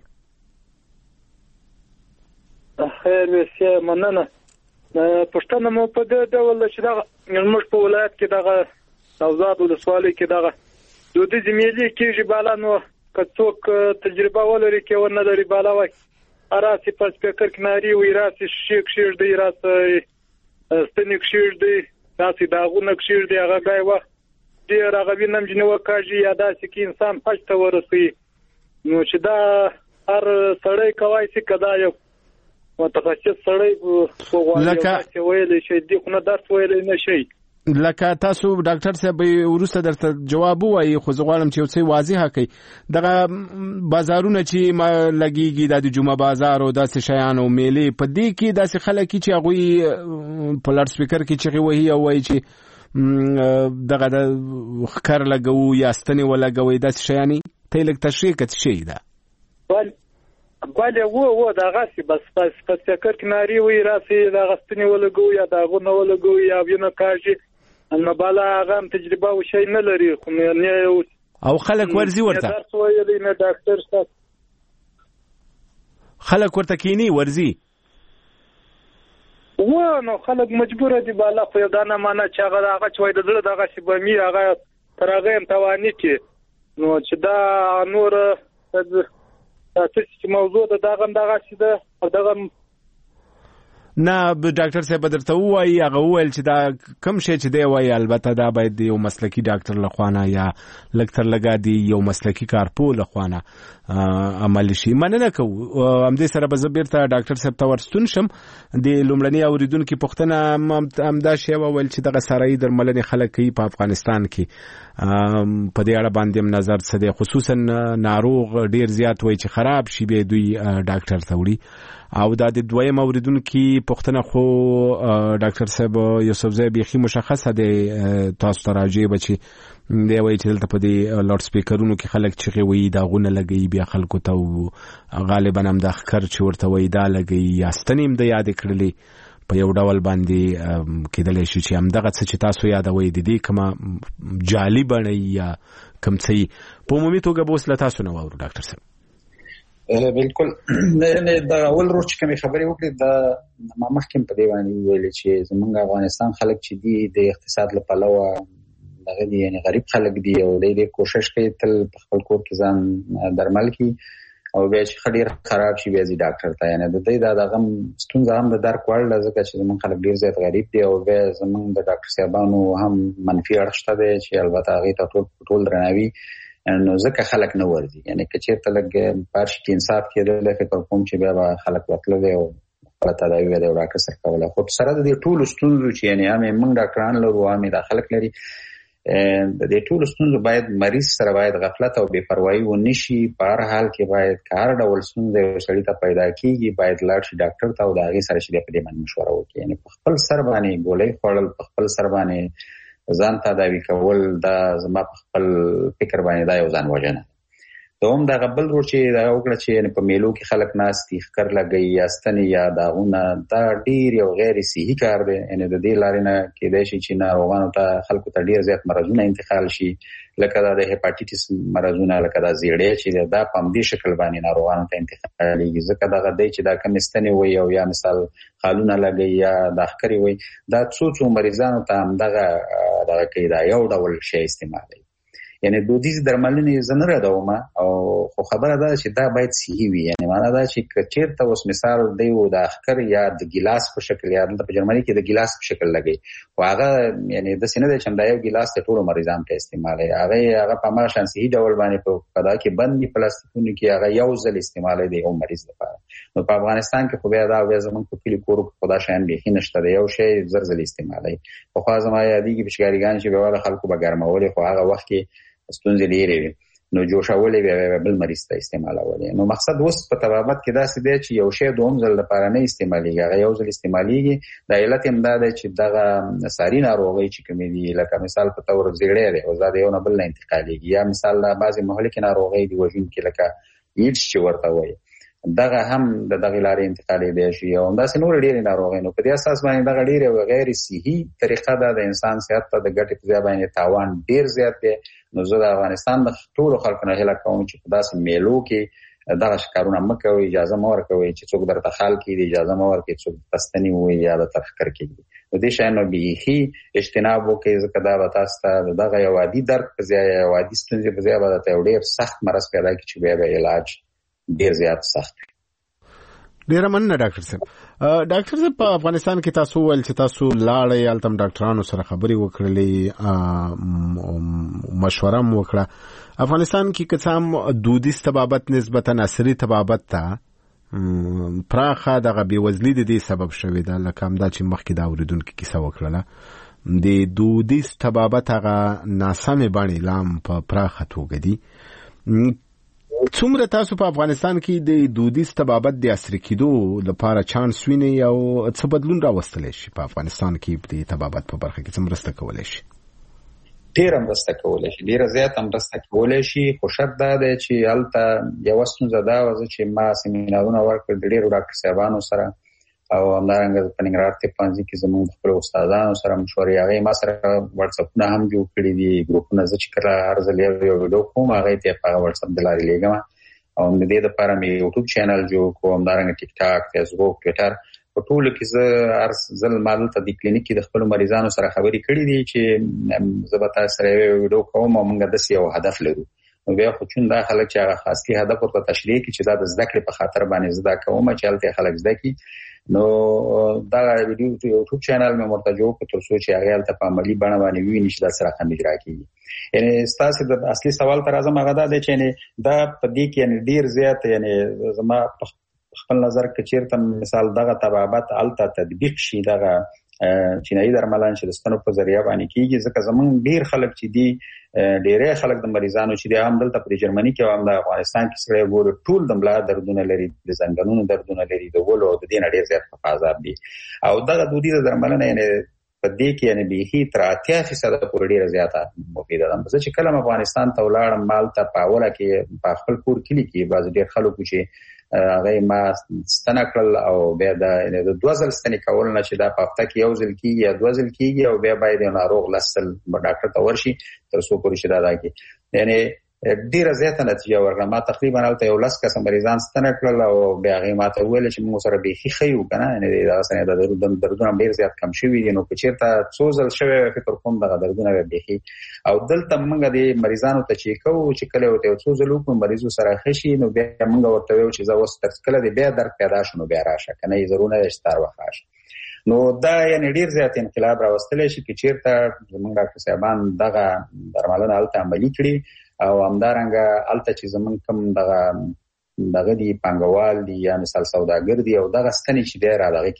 خیر وسیه مننه. پښتنه مو په دې ډول چې دغه موږ په ولایت کې دغه نوزاد ولسوالۍ کې دغه دودیزې میلې کېږي بالا نو که څوک تجربه ولري کې ونه لري بالا وایي راسي په سپیکر کې ناري وي راسي شیک کښېږدي راسي ستنې کښېږدي راسي داغونه کښېږدي هغه ځای وخت ډېر هغه وینم چې نه وکاږي یا داسې کې انسان حج ته ورسوي نو چې دا هر سړی کوای شي که دا یو متخصص سړی لکه ویلی شي دې خو نه درس ویلی نه شي لکه تاسو ډاکټر صاحب وروسته درته جواب ووایي خو زه غواړم چې یو څه واضحه کړئ دغه بازارونه چې لګېږي دا د جمعه بازار او داسې شیان او میلې په دې کې داسې خلک چې هغوی په لاډ سپیکر کې چغې وهي او وایي چې دغه د ښکر لګوو یا ستنې ولګوئ داسې شیانې ته یې لږ تشریح کړه څه شی ده بله و دغسې بس په سپیکر کې نارې وایي راسې دغه ستنې ولګوو یا داغونه ولګوو یا وینه کاږي نو بالا هغه هم تجربه و شی نه لري خو او خلک ورځي ورته درس ویلی نه ډاکټر صاحب خلک ورته کینی ورځي نو خلک مجبور دي بالا خو یو دا نه مانه چې هغه چې وایي د زړه دغسې به مي هغه تر هغه هم تواني کې نو چې دا نور چې موضوع د دغه دغسې ده او دغه نه ډاکټر صاحب درته ووایي هغه وویل چې دا کوم شی چې دی وایي البته دا باید د یو مسلکي ډاکټر لخوا نه یا لږ تر لږه د یو مسلکي کارپوه لخوا نه عملي شي. مننه کوو. همدې سره به زه بیرته ډاکټر صاحب ته ورستون شم. د لومړني اورېدونکي پوښتنه همدا شی وویل چې دغه سارایي درملنې خلک کوي په افغانستان کې په دې اړه باندې هم نظر څه دی خصوصا ناروغ ډیر زیات وایي چې خراب شي بیا دوی ډاکټر ته وړي او دا د دویم اوریدونکي پوښتنه خو ډاکټر صاحب یوسفزی بیخي مشخصه دی تاسو ته راجع به چې دی وایي چې دلته په دې لاډ سپیکرونو کې خلک چغې وایي داغونه لګوي بیا خلکو ته غالبا هم دا ښکر چې ورته وایي دا لګوي یا ستنې هم د یادې کړلې په یو ډول باندې کېدلی شي چې همدغه څه چې تاسو یادوئ د دې کومه جعلي بڼه یا کوم څه په عمومي توګه به اوس له تاسو نه واورو ډاکټر صاحب. بالکل دا اول روز چې کومې خبرې وکړې دا ما مخکې په دې باندې وویلې چې زموږ افغانستان خلک چې دي د اقتصاد له پلوه دغه دي یعنې غریب خلک دي او دی کوشش کوي تل په خپل کور کې ځان درمل کړي او بیا چې ښه ډېر خراب شي بیا ځي ډاکټر ته یعنې د دې دا دغه ستونزه هم د درک وړ ده ځکه چې زموږ خلک ډېر زیات غریب دي او بیا زموږ د ډاکټر صاحبانو هم منفي اړخ شته دی چې البته هغې ته ټول درناوي نو ځکه خلک نه ورځي یعنې که چېرته لږ په هر شي کې انصاف کېدلی فکر کوم چې بیا به خلک راتللی او خپله تداوي به د یو ډاکټر سره کولی خو سره د دې ټولو ستونزو چې یعنې هم یې موږ ډاکټران لرو هم یې دا خلک لري د دې ټولو ستونزو باید مریض سره باید غفلت او بې پروایي ونه شي په هر حال کې باید که هر ډول ستونزه یو سړي ته پیدا کېږي باید لاړ شي ډاکټر ته او د هغې سره چې دی په دې باندې مشوره وکړي یعنې په خپل سر باندې ګولۍ خوړل په خپل سر باندې ځان تداوي کول دا زما په خپل فکر باندې دا یو ځان وژنه دوم دا غبل ور چې دا وکړه چې په میلو کې خلک ناستي خکر لګي یا ستنې یا داغونه دا ډیر یو غیر صحي کار دی. ان د دې لارې نه کېدای شي چې ناروغانو ته خلکو ته ډیر زیات مرزونه انتقال شي، لکه دا د هپاتایټس مرزونه، لکه دا زیړې چې دا په دې شکل باندې ناروغانو ته انتقالېږي. ځکه دا غدې چې دا کم ستنې وي او یا مثال خالونه لګي یا د خکرې وي، دا څو مریضانو ته هم دغه کې دا یو ډول شی استعمالوي. یعنی دودیز درملنې زه نه ردوم، او خو خبره ده چې دا باید صحي وي. یعنی معنا دا چې چېرته اوس مثال دی و د اخکر یا د ګیلاس په شکل، یا د په جرمني کې د ګیلاس په شکل لګي، خو هغه یعنی د سینې د چم دا یو ګیلاس ته ټول مریضان ته استعمالوي، هغه په ما شان صحي ډول باندې په قدا کې بند پلاستیکونو کې هغه یو ځل استعمالوي دی یو مریض لپاره. نو په افغانستان کې خو بیا دا زمونږ په کلی کورو خدا شان بیخي نشته دی، یو شی زر ځل استعمالوي. خو خو زما یادېږي بشګاریګان چې به ول خلکو به ګرمولې، خو هغه وخت کې ستونزې ډېرې وي، نو جوشولې بیا بل مریض ته استعمالولې. نو مقصد اوس په طبابت کې داسې دی چې یو شی دوم ځل لپاره نه استعمالېږي، هغه یو ځل استعمالېږي. د علت هم دا دی چې دغه ساري ناروغۍ چې کومې دي، لکه مثال په تور زیړی دی او دا د یو نه بل نه انتقالېږي، یا مثال بعضې مهلکې ناروغۍ دي وژونکي لکه ایډز چې ورته وایي، دغه هم د دغه لارې انتقالېدای شي، او همداسې نور ډېرې ناروغۍ. نو په دې اساس باندې دغه ډېرې غیر صحي طریقه ده د انسان صحت ته د ګټې په ځای باندې تاوان ډېر زیات دی. نو زه د افغانستان د ټولو خلکو نه هیله کوم چې په داسې میلو کې دغه کارونه مه کوئ، اجازه مه ورکوئ چې څوک درته خال کړي، اجازه مه ورکوئ څوک پستنې ووایي یا د ترخکر کېږي. نو دې شیانو بیخي اجتناب وکړئ، ځکه دا به تاسو ته دغه یو عادي درد په ځای یو عادي ستونزې په ځای به درته یو ډېر سخت مرض پیدا کړي چې بیا به علاج ډېر زیات سخت وي. ډیره مننه ډاکټر صاحب. ډاکټر صاحب په افغانستان کې تاسو ول چې تاسو لاړې التم ډاکټرانو سره خبرې وکړلې، مشوره مو وکړه. افغانستان کې قسم دودیز طبابت نسبتا عصري طبابت ته پراخه دغه بیوزلي د دې سبب شوی ده، لکه همدا چې مخکې دا اوریدونکو کیسه وکړله د دودیز طبابت هغه ناسمې بڼې لام په پراخه توګه دي. څومره تاسو په افغانستان کې د دودیز طبابت د عصري کېدو لپاره چانس وینئ او څه بدلون راوستلی شي په افغانستان کې د طبابت په برخه کې څه مرسته کولی شي؟ ډېره مرسته کولی شي، ډېره زیاته مرسته کولی شي. خو شرط دا دی چې هلته یوه ستونزه دا وه چې ما سیمینارونه ورکړل د ډېرو ډاکټر صاحبانو سره، او همدارنګه په ننګرهار طب پوهنځي کې زموږ خپلو استادانو سره مشورې، هغې ما سره واټساپونه هم جوړ کړي دي، ګروپونه. زه چې کله هر ځل یو ویډیو کوم هغې ته په هغه واټساپ د لارې لیږم، او د دې دپاره مې یوټیوب چینل جوړ کړو، همدارنګه ټیک ټاک، فیسبوک، ټویټر، په ټولو کې زه هر ځل ما دلته د کلینیک کې د خپلو مریضانو سره خبرې کړي دي چې زه به تاسو سره یو ویډیو کوم او موږ داسې یو هدف لرو. نو بیا خو چون دا خلک چې هغه خاصي هدف ورته تشریح کړي چې دا د زده کړې په خاطر باندې زده کوم چې هلته خلک زده کړي، نو دا ویډیو یوټیوب چینل مې ورته جوړ کړ تر څو چې هغه هلته په عملي بڼه باندې وویني چې دا سره څنګه اجرا کېږي. یعنی ستاسو د اصلي سوال ته راځم، هغه دا دی چې یعنی دا په دې کې یعنی ډېر زیات یعنی زما خپل نظر کې چیرته مثال دغه طبابت هلته تطبیق شي، دغه چینایي درملان چې د ستنو په ذریعه باندې کېږي، ځکه زمونږ ډېر خلک چې دي، ډېری خلک د مریضانو چې دي هم دلته په جرمني کې او هم د افغانستان کې سره ګورو ټول د ملا دردونه لري، د زنګنونو دردونه لري، د ولو د دې نه ډېر زیات په عذاب دي. او دغه دودیزه درملنه یعنی په دې کې یعنی بیخي تر 80% پورې ډېره زیاته مفیده ده. زه چې کله افغانستان ته ولاړم، مالته په اوله کې په خپل کور کلي کې بعض ډېر خلکو چې هغه ما ستنه کړل، او بیا د 2 ځل ستنې کول نه چې دا په هفته کې یو ځل کېږي یا 2 ځل کېږي، او بیا باید یو ناروغ 10 ځل ډاکټر ته ورشي تر څو پورې چې دا کېږي. یعنی ډېره زیاته نتیجه ورکړه. ما تقریبا هلته 10 کسه مریضان ستنه کړل، او بیا هغې ما ته وویل چې موږ سره بیخي ښه یو که نه، یعنې دغسې د دردونه ډېر زیات کم شوي دي. نو که چېرته څو ځل شوی فکر کوم دغه دردونه به بیخي. او دلته موږ د مریضانو ته چې کوو چې کله ورته یو څو ځل وکړو مریضو سره ښه شي، نو بیا موږ ورته ویو چې زه اوس تر کله دې بیا درد پیدا شو نو بیا راشه، که نه یې ضرور نه دی چې تار وخت راشه. نو دا یعنې ډېر زیات انقلاب راوستلی شي که چېرته زموږ ډاکټر صاحبان دغه درملنه هلته عملي کړي، او همدارنګه هلته چې زمونږ کوم دغه دي پانګوال دي یا مثال سوداګر دي، او دغه ستنې چې دی را دغه کې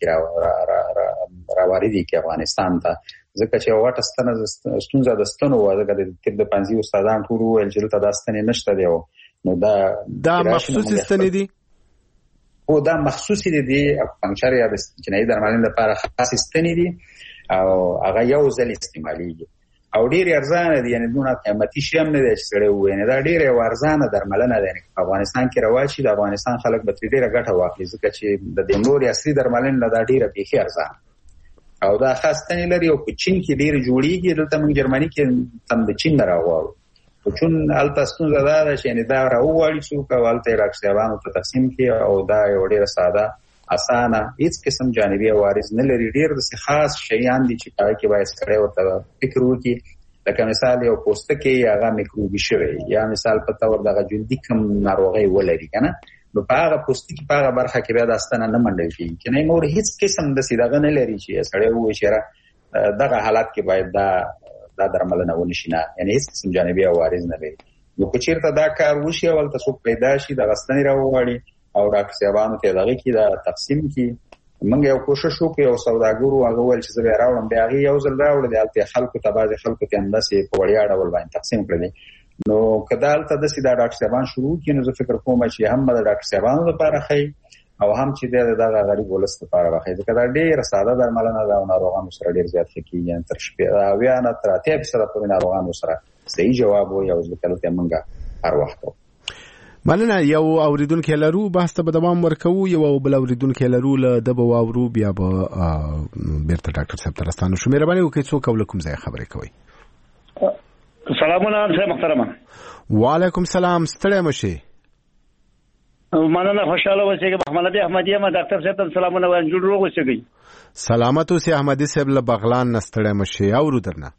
راواردې کړي افغانستان ته، ځکه چې یو غټه ستونزه د ستنو وه، ځکه د طب د پوهنځي استادان ټول وویل چې دلته دا ستنې نشته دی. نو دا مخصوصي ستنې دي، او دا مخصوصي دي اکوپنکچر یا د چینایي درملنې لپاره خاصې ستنې دي، او هغه یو ځل استعمالیږي. او ډېر ارزانه دي، یعنی دونه قیمتي شی هم نه دی چې سړی ووایي. دا ډېره ارزانه درملنه ده. په افغانستان کې رواج شي، د افغانستان خلک به ترې ډېره ګټه واخلي، ځکه چې د دې نورې اصلي درملنې نه دا ډېره بیخي ارزانه او دا خاص تنې لري. او په چین کې ډېرې جوړېږي. دلته موږ جرمني کې هم د چین نه راغواړو. په چون هلته ستونزه دا ده چې یعنې دا راوغواړي څوک او هلته یې ډاکټر صاحبانو ته تقسیم کړي، او دا یو ډېره ساده اسانه هیڅ قسم جانبي عوارض نه لري. ډېر داسې خاص شیان دي چې پای کې باید سړی ورته فکر وکړي. لکه مثال یو پوستکی هغه میکروبي شوی، یا مثال په تور دغه جلدي کوم ناروغي ولري که نه، نو په هغه پوستکي په هغه برخه کې بیا دا ستنه نه منډل کېږي چې نه نور هیڅ قسم داسې دغه نه لري چې سړی ووایي چې دغه حالت کې باید دا درملنه ونشي. نه، یعنې هیڅ قسم جانبي عوارض نه لري. نو که چېرته دا کار وشي او هلته څوک پیدا شي دغه ستنې راوغواړي او ډاکټر صاحبانو ته دغه کې دا تقسیم کړي. موږ یو کوشش وکړو، یو سوداګرو هغه وویل چې زه به یې راوړم، بیا هغې یو ځل راوړل، هلته خلکو ته بعضې خلکو ته همداسې په وړیا ډول باندې تقسیم کړلې. نو که دا هلته داسې دا ډاکټر صاحبان شروع کړي، نو زه فکر کوم چې هم به د ډاکټر صاحبانو لپاره ښایي او هم چې دی د دغه غریب ولس لپاره به ښایي، ځکه دا ډېره ساده درملنه ده او ناروغانو سره ډېر زیات ښه کېږي. تر 80 نه تر 80% پورې ناروغانو سره صحیح جواب وایي او ځکه دلته موږ هر وخت کوو. مننه. یو اوریدونکي لرو، بحث ته به دوام ورکوو. یو بل اوریدونکي لرو، له ده به واورو، بیا به بیرته ډاکټر صاحب ته راستانو شو. مهرباني وکړئ، څوک او له کوم ځایه خبرې کوئ؟ سلامونه صاحب محترمه. وعلیکم سلام، ستړی مه شئ. مننه، خوشاله اوسئ. محمد احمدی یم، ډاکټر صاحب ته سلامونه وایم. جوړ روغ اوسئ. سلامت اوسئ احمدي صاحب، له بغلان نه ستړی مه شئ، اورو درنه.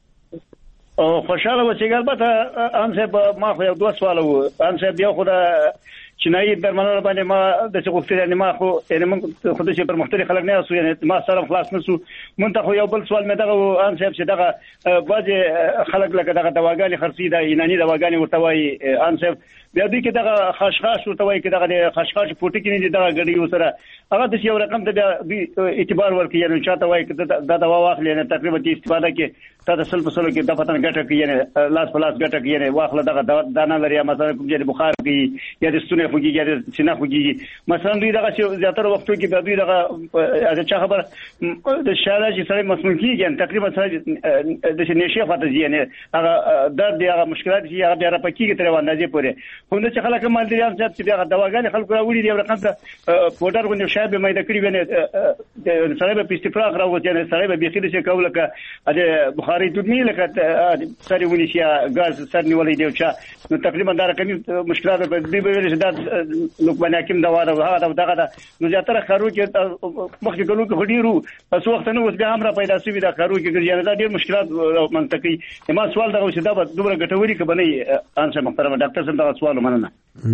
خوشاله اوسئ. البته ان صاحب ما خو یو دوه سوال وو. ان صاحب یو خو د چینایي درملنه باندې ما د څه غوښتل، یعنی ما خو یعنی موږ خو د شي پر مختلف خلک نه اوسو، یعنی ما سره خلاص نسو. مونږ ته خو یو بل سوال مې دغه ان صاحب چې دغه بعضې خلک لکه دغه دواګانې خرڅي، د یوناني دواګانې ورته وایي ان صاحب، بیا دوی کې دغه خشخاش ورته وایي چې دغه د خشخاش پوټي کې نه دي دغه ګډي سره هغه د یو رقم ته دوی اعتبار ورکوي، یعنی چاته وایي چې دا دوا واخلې نه تقریبا کې استفاده کې تا د سل په سلو کې د پتن ګټه کوي، یعنی لاس په لاس ګټه کوي، یعنی واخله دغه دانه لري مثلا کوم چې بخار کوي یا د ستونې خوږي یا د سینه خوږي. مثلا دوی دغه زیاتره وختو کې دوی دغه د چا خبر د شاله چې سره مسموم کیږي، تقریبا سره د نشه فاتزي، یعنی هغه درد هغه مشکلات چې هغه بیا راپکیږي تر اندازې پورې. هم چې خلک مالداران چې بیا دواګانې خلکو راوړي دی رقم ته پودر غوښنه شایبه مېده کړی ونه سره به استفراغ راوځي، یعنی سره به بيخي د څه کوله ک د بخاري دودنی لکه سره ونی شي غاز سر نیولې دی چې نو تقریبا دا رقمي مشکلات به دی به چې دا لوکمن حکیم دا واره هغه دغه نو زیاتره خارو کې مخکې ګلو کې هډیرو پس وخت نه اوس بیا هم را پیدا شوی دا خارو کې ګرځي دا ډیر مشکلات منطقي. ما سوال دا چې دا به دومره ګټوري کبنه انسه محترم ډاکټر صاحب دا سوال مننه.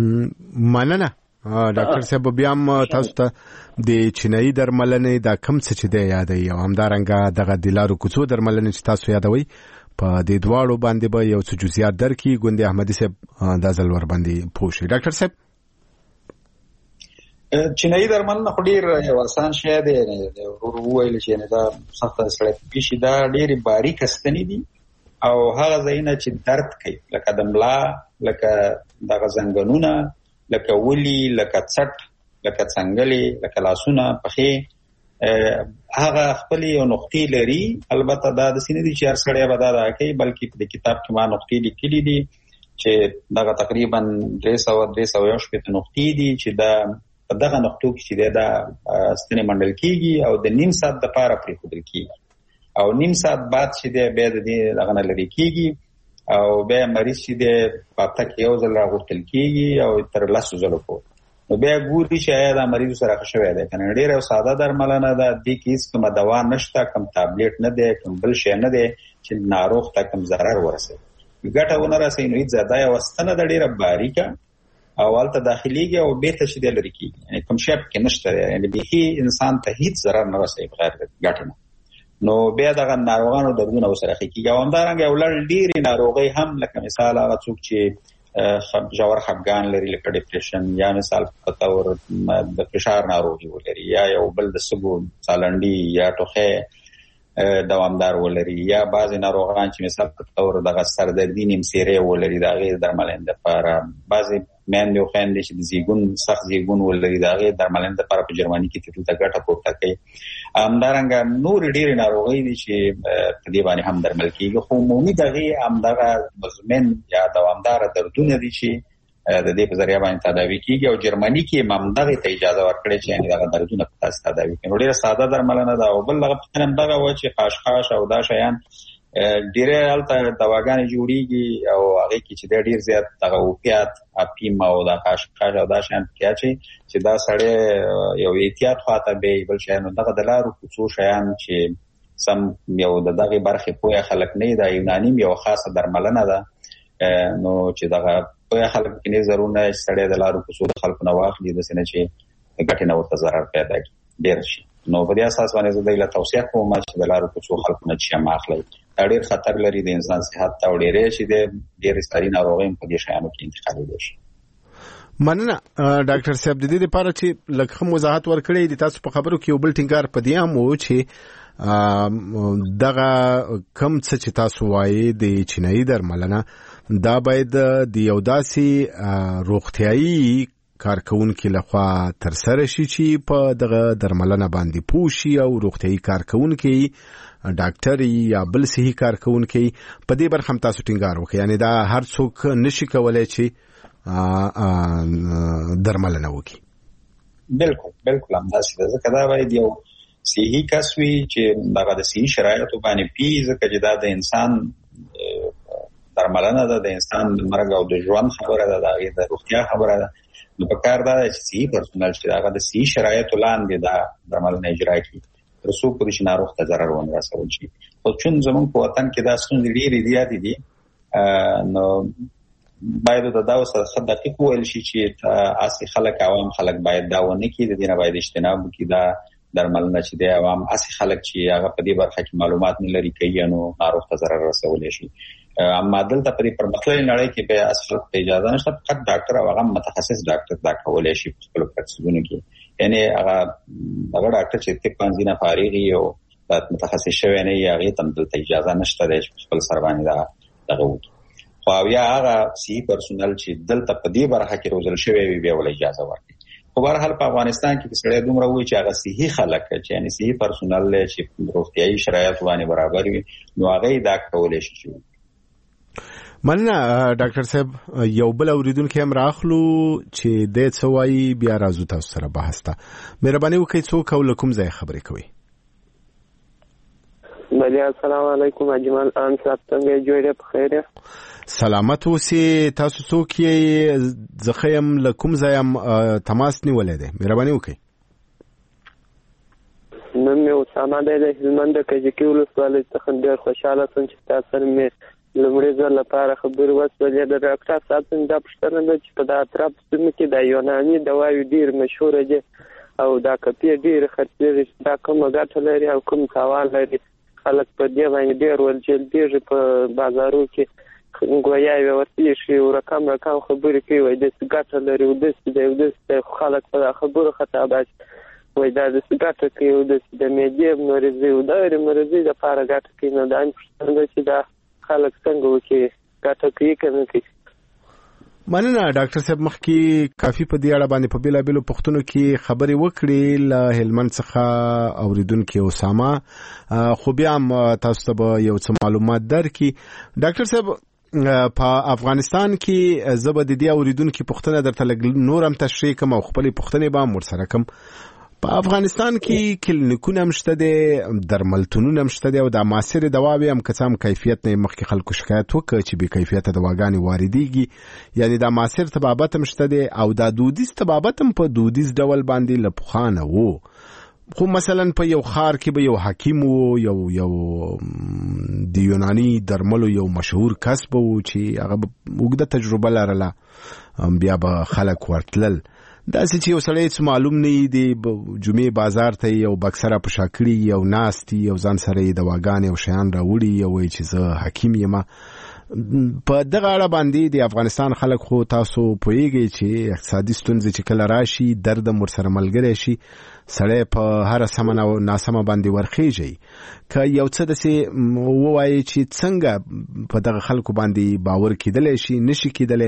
ډاکټر صاحب بیا هم تاسو ته د چینایي درملنې دا کم څه چې دی یادوي او همدارنګه دغه د لارو کوڅو درملنې چې تاسو یادوي په دې دواړو باندې به یو څه جزئیات درکړي. ګوندې احمدي صاحب دا ځل ور باندې پوه شي. ډاکټر صاحب چینایي درملنه خو ډېر یو آسان شی دی، ورور وویل چې دا سخته سړی پیشي دا ډېرې باریکه ستنې دي او هغه ځایونه چې درد کوي لکه د ملا، لکه دغه زنګنونه، لکه ولی، لکه څټ، لکه څنګلې، لکه لاسونه، پښې، هغه خپل یو نقطې لري. البته دا د سینې دي چې هر سړی به دا کوي، بلکې په کتاب کې ما نقطې لیکلي دي چې دغه تقریبا 300 نقطې دي چې دا په دغه نقطو کې چې دا ستنې منډل کېږي او د نیم ساعت دپاره پرېښودل کېږي او نیم ساعت بعد چې دی بیا د دې دغه نه لرې کېږي او بیا مریض چې دی په هفته کې یو ځل راغوښتل کېږي او تر 10 ځلو پورې نو بیا ګوري چې آیا دا مریض سره ښه شوی دی که نه. ډېره یو ساده درملنه ده، دې کې هېڅ کومه دوا نشته، کوم تابلیټ نه دی، کوم بل شی نه دی چې ناروغ ته کوم ضرر ورسوي، ګټه ونه رسوي. نو هېڅ دا یوه ستنه ده ډېره باریکه او هلته داخليږي او بیرته چې دی لرې کېږي، یعنې کوم شی پکې نشته دی، یعنې بیخي انسان ته هېڅ ضرر نه رسوي بغیر د ګټه نه. نو بیا دغه ناروغانو دردونه ورسره ښه کېږي او همدارنګه یو لړ ډېرې ناروغۍ هم لکه مثال هغه څوک چې ژور خفګان لري لکه ډپریشن یا مثال په طور د فشار ناروغي ولري یا یو بل د سږو سالنډي یا ټوخی دوامدار ولري یا بعضې ناروغان چې مثال په طور دغه سردردي نیمڅیری ولري د هغې درملنې دپاره، بعضې مېندې او خویندې چې د زیږون سخت زیږون ولري د هغې درملنې لپاره په جرمني کې دلته ګټه پورته کوي. همدارنګه نورې ډېرې ناروغۍ دي چې په دې باندې هم درمل کېږي، خو عمومي د هغې همدغه مزمن یا دوامداره دردونه دي چې د دې په ذریعه باندې تداوي کېږي او جرمني کې همدغې ته اجازه ورکړې چې یعنې دغه دردونه په تاسو تداوي کړي. نو ډېره ساده درملنه ده. او بل دغه پوښتنه همدغه وه چې خاشخاش او دا شیان ډېرې هلته دواګانې جوړېږي او هغې کې چې ډېر زیات دغه اوپیات اپیم او دا خاشخاش او دا شیان پکې اچوي چې دا سړی یو احتیاط خواته بیایي. بل شیان نو دغه د لارو کوڅو شیان چې سم یو د دغې برخې پوهه خلک نه وي، دا یوناني یو خاصه درملنه ده. نو چې دغه پوهه خلک کې نه ضرور نه چې سړی د لارو کوڅو د خلکو نه واخلي داسې نه چې ګټې نه ورته ضرر پیدا کړي ډېر شي. نو په دې اساس باندې زه دوی له توصیه کوم چې د لارو کوڅو خلکو نه شیان مه اخلئ. دا ډېر خطر لري د انسان صحت ته او ډېرې چې د ډېرې ساري ناروغۍ په دې شیانو کې انتقالېدای شي. مننه ډاکټر صاحب. د دې لپاره چې لږ ښه وضاحت ورکړی د تاسو په خبرو کې یو بل ټینګار په دې هم و چې دغه کم څه چې تاسو وایي د چینایي درملنه دا باید د یو داسې روغتیایي کارکونکو لخوا ترسره شي چې په دغه درملنه باندې پوه شي او روغتیایي کارکونکو ډاکټر یا بل صحي کارکونکو په دې برخه هم تاسو ټینګار وکړئ. یعنی دا هر څوک نشي کولای چې درملنه وکړي. بالکل همداسې ده. ځکه دا باید یو صحي کس وي چې دغه د صحي شرایطو باندې پوهېږي، ځکه چې دا د انسان درملنه ده، د انسان د مرګ او د ژوند خبره ده، د هغې د روغتیا خبره ده. نو پکار دا ده چې صحي پرسونل چې هغه د صحي شرایطو لاندې دا درملنه اجرا کړي تر څو پورې چې ناروغ ته ضرر ونه رسول شي. خو چون زموږ په وطن کې دا ستونزې ډېرې زیاتې دي، نو باید د دا سره ښه دقیق وویل شي چې هسې خلک عوام خلک باید دا ونه کړي، د دې نه باید اجتناب وکړي. دا درملنه چې دی عوام هسې خلک چې هغه په دې برخه کې معلومات نه لري کوي نو ناروغ ته ضرر رسولی شي. اما دلته په دې پرمختللې نړۍ کې به اصل ته اجازه نشته، فقط ډاکټر او هغه متخصص ډاکټر دا کولی شي په خپلو پراکټسونو کې. یعنې هغه ډاکټر چې طب پوهنځي نه فارغ وي او متخصص شوی نه وي هغې ته هم دلته اجازه نشته دی چې په خپل سر باندې دغه وکړي. خو بیا هغه صحي پرسونل چې دلته په دې برخه کې روزل شوی وي بیا ول اجازه ورکړي. خو بهرحال په افغانستان کې که سړی دومره وایي چې هغه صحي خلک چې یعنې صحي پرسونل دی چې روغتیایي شرایطو باندې برابر وي نو هغه یې دا کولی شي چې مننه ډاکټر صاحب. یو بل اوریدونکی هم راخلو چې دې څه وایي بیا راځو تاسو سره بحث ته. مهرباني وکړئ څوک او له کوم ځای خبرې کوئ؟ بله السلام علیکم اجمل ان صاحب څنګه جوړه په خیر؟ سلامت اوسئ. تاسو څوک یې؟ زه ښه یم. له کوم ځای هم تماس نیولی دی؟ مهرباني وکړئ. نوم مې اسامه دی د هلمند د کجکي ولسوالۍ څخه. ډېر خوشحاله شوم چې تاسو سره مې لومړی ځل لپاره خبرې وشولې. د ډاکټر صاحب څخه دا پوښتنه ده چې په د اطرافو سیمو کې د یوناني دواوې ډېر مشهوره دي او دا کپې ډېرې خرڅېږي. دا کومه ګټه لري او کوم تاوان لري؟ خلک په دې باندې ډېر ولجلدېږي په بازارو کې ګویا یې ورته شي او رقم خبرې کوي وایي داسې ګټه لري او داسې دی او داسې دی. خلک په خبرو خطا باسي وایي دا داسې ګټه کوي او داسې د معدې مریضۍ او دغې مریضۍ دپاره ګټه کوي. نو دا پوښتنه ده چې دا خلک څنګه وکړي، ګټه کوي که نه کوي؟ مننه ډاکټر صاحب. مخکې کافي په دې اړه باندې په بېلابېلو پوښتنو کې خبرې وکړې له هلمند څخه اوریدونکي اسامه، خو بیا هم تاسو ته به یو څه معلومات درکړي. ډاکټر صاحب په افغانستان کې زه به د دې اوریدونکي پوښتنه درته لږ نور هم تشریح کړم او خپلې پوښتنې به هم ورسره کړم. په افغانستان کې کلینیکونه هم شته دي، درملتونونه هم شته دي او د معاصرې دواوې هم که څه هم کیفیت نه مخکې خلکو شکایت وکړ چې بې کیفیته دواګانې واردېږي. یعنې د معاصر طبابت هم شته دي او د دودیز طبابت هم په دودیز ډول باندې له پخوا نه و. خو مثلا په یو ښار کې به یو حکیم و، یو د یوناني درملو یو مشهور کس به و چې هغه اوږده تجربه لرله، بیا به خلک ورتلل. داسې چې یو سړی څه معلوم نه وي د جمعې بازار ته یو بکسره په شا کړي یو ناست یو ځان سره یې دواګانې او شیان راوړي یو وایي چې زه حکیم یم. په دغه اړه باندې د افغانستان خلک خو تاسو پوهیږئ چې اقتصادي ستونزې چې کله راشي درد ورسره ملګری شي سړی په هر سمه او ناسمه باندې ورخیږي که یو څه داسې ووایي چې څنګه په دغه خلکو باندې باور کېدلی شي نشي کېدلی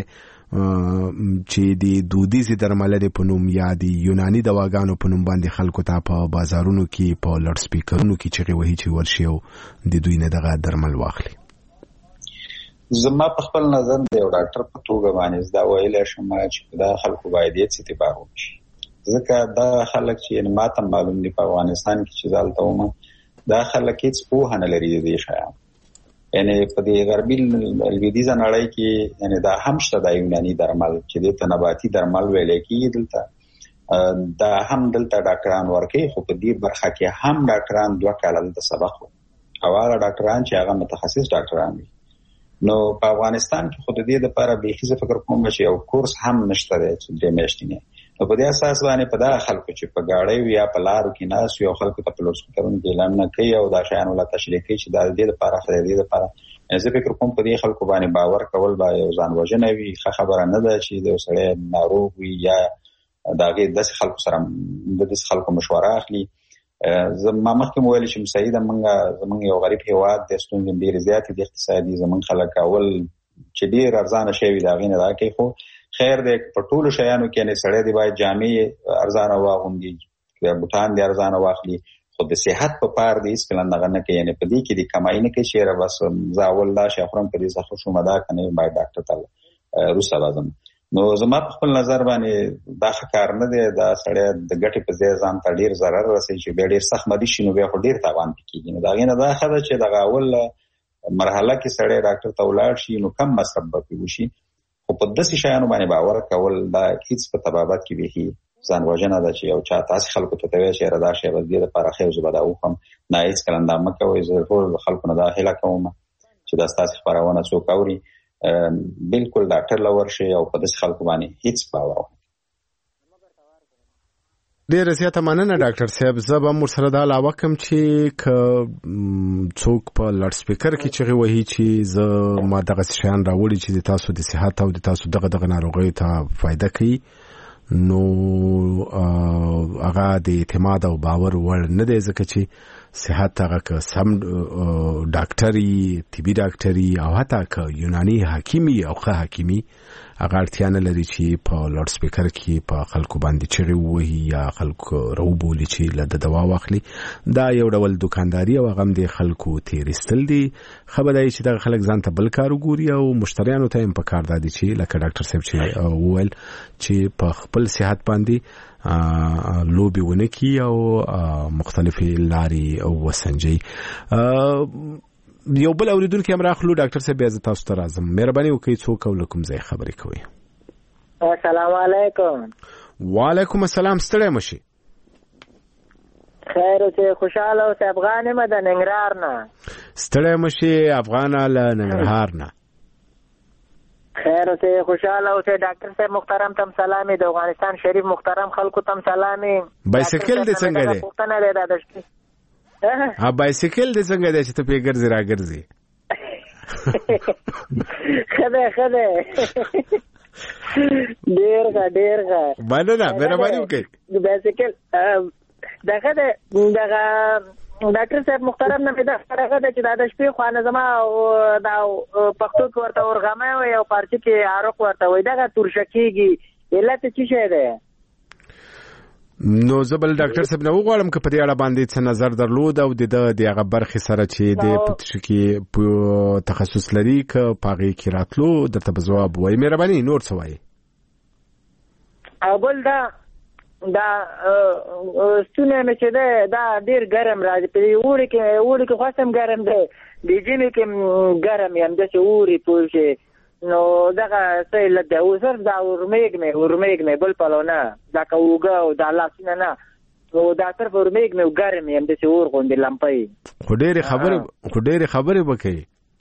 چې د دودیزې درملنې په نوم یا د یوناني دواګانو په نوم باندې خلکو ته په بازارونو کې په لاډ سپیکرونو کې چغې وهي چې ورشي او د دوی نه دغه درمل واخلي. زما په خپل نظر د یو ډاکټر په توګه باندې دا ویلی شم چې دا خلکو باید هېڅ اعتبار وکړي، ځکه دا خلک چې ماته معلوم دي په افغانستان کې چې زه هلته وم دا خلک هېڅ پوهه نه لري د دې شیانو. یعنې په دې غربي لویدیځه نړۍ کې یعنې دا هم شته دا یوناني درمل چې دې ته نباتي درمل ویلی کېږي، دلته دا هم دلته ډاکټران ورکوي، خو په دې برخه کې هم ډاکټران 2 کاله دلته سبق وو او هغه ډاکټران چې هغه متخصص ډاکټران وي. نو په افغانستان کې خو د دې لپاره بیخي زه فکر کوم چې یو کورس هم نشته دی چې 3 میاشتې نه. نو په دې اساس باندې په دغه خلکو چې په ګاډۍ یا په لارو کې ناست یو خلکو ته په لاډ سپیکرونو کې اعلان نه کوي او دا شیان ولا تشریح کوي چې دا د دې لپاره خدای دې لپاره، زه فکر کوم په دې خلکو باندې باور کول به یو ځان وژنه وي. ښه خبره نه ده چې د سړی ناروغ وي یا د هغې داسې خلکو سره د داسې خلکو مشوره اخلي. ما مخکې مو ویلي چې مساعي ده زمونږ یو غریب هېواد دی، ستونزې ډېرې زیاتې دي اقتصادي، زمونږ خلک اول چې ډېر ارزانه شی وي د هغې نه راکوي، خو خیر دی په ټولو شیانو کې یعنې سړی دی باید جامې ارزانه واغوندي، بوټان دی ارزانه واخلي، خو د صحت په پار دی هېڅکله دغه نه کوي. یعنې په دې کې د کمایي نه کوي چې یاره بس زه اول دا شی خورم په دې زه ښه شومه دا که نه باید ډاکټر ته وروسته راځم. نو زما په خپل نظر باندې دا ښه کار نه دی. دا سړی د ګټې په ځای ځان ته ډېر ضرر رسوي چې بیا ډېر سخت مریض شي نو بیا خو ډېر تاوان پې کېږي. نو د هغې نه دا ښه ده چې دغه اول مرحله کې سړی ډاکټر ته ولاړ شي نو کم مصرف به پرې وشي، خو په داسې شیانو باندې باور کول دا هېڅ په طبابت کې بیخي ځان وژنه ده چې یو چا تاسې خلکو ته وایي چې یاره دا شی به د دې لپاره ښه زه به دا وخورم. نه هېڅکله دا مه کوئ. زه ټول خلکو نه دا هیله کوم چې دا ستاسې خپرونه څوک اوري بالکل ډاکټر له ورشي او په داسې خلکو باندې هېڅ باور وکړئ. ډېره زیاته مننه ډاکټر صاحب. زه به هم ورسره دا علاوه کړم چې که څوک په لاډ سپیکر کې چغې وهي چې زه ما دغسې شیان راوړي چې د تاسو د صحت او د تاسو دغه ناروغیو ته فایده کوي، نو هغه د اعتماد او باور وړ نه دی، ځکه چې صحت هغه که سم ډاکټري طبي ډاکټري او حتی که یوناني حکیمي او ښه حکیمي هغه اړتیا نه لري چې په لاډ سپیکر کې په خلکو باندې چغې ووهي یا خلکو راوبولي چې له د دوا واخلي. دا یو ډول دوکانداري او هغه هم د خلکو تېرېستل دي. ښه به دا چې دغه خلک ځان ته بل کار وګوري او مشتریانو ته هم په کار دا دي چې لکه ډاکټر صاحب چې وویل چې په خپل صحت باندې لوبې ونه کړي او مختلفې لارې وسنجوي. یو بل اوریدونکي هم راخلو ډاکټر صاحب بیا زه تاسو ته راځم. مهرباني وکړئ څوک او له کوم ځای خبرې کوئ؟ السلام علیکم. وعلیکم السلام. ستړی مه شئ. خیر اوسئ، خوشحاله اوسئ. افغان یم د ننګرهار نه. ستړی مه شئ افغانه له ننګرهار نه. خیر اوسئ، خوشحاله اوسئ. ډاکټر صاحب محترم تم سلامي، د افغانستان شریف محترم خلکو تم سلامي. بایسکل دې څنګه دی؟ پوښتنه دی دا دشتي بایسکل دې څنګه دی چې ته پې ګرځې را ګرځې؟ ښه دی ډېر ښه مننه، مهرباني وکړئ. بایسکل دغه دغه ډاکټر صاحب محترم نه مې دا خبره ده چې دا د شپې خوانه زما دا پښتو کې ورته ورغمه وي او فارسي کې عارق ورته وایي، دغه تورشه کېږي، علت څه شی دی؟ نو زه بل ډاکټر صاحب نه وغواړم که په دې اړه باندې څه نظر درلود او د هغه برخې سره چې د پټشو کې تخصص لري که په هغې کې راتلو درته به ځواب وایي. مهرباني نور څه وایي؟ او بل دا ستونی مې چې دی دا ډېر ګرم راځي، په اوړي کې خاص هم ګرم دی، د ژمي کې ګرم یم، داسې اوري پوه شي. نو دغه څه علت دی؟ او صرف دا ورمیږ مې بل پلو نه، دا که اوږه او دا لاسونه نه، نو دا صرف ورمیږ مې ګرم یم، داسې اور غوندې لمپۍ. خو ډېرې خبرې به کوي.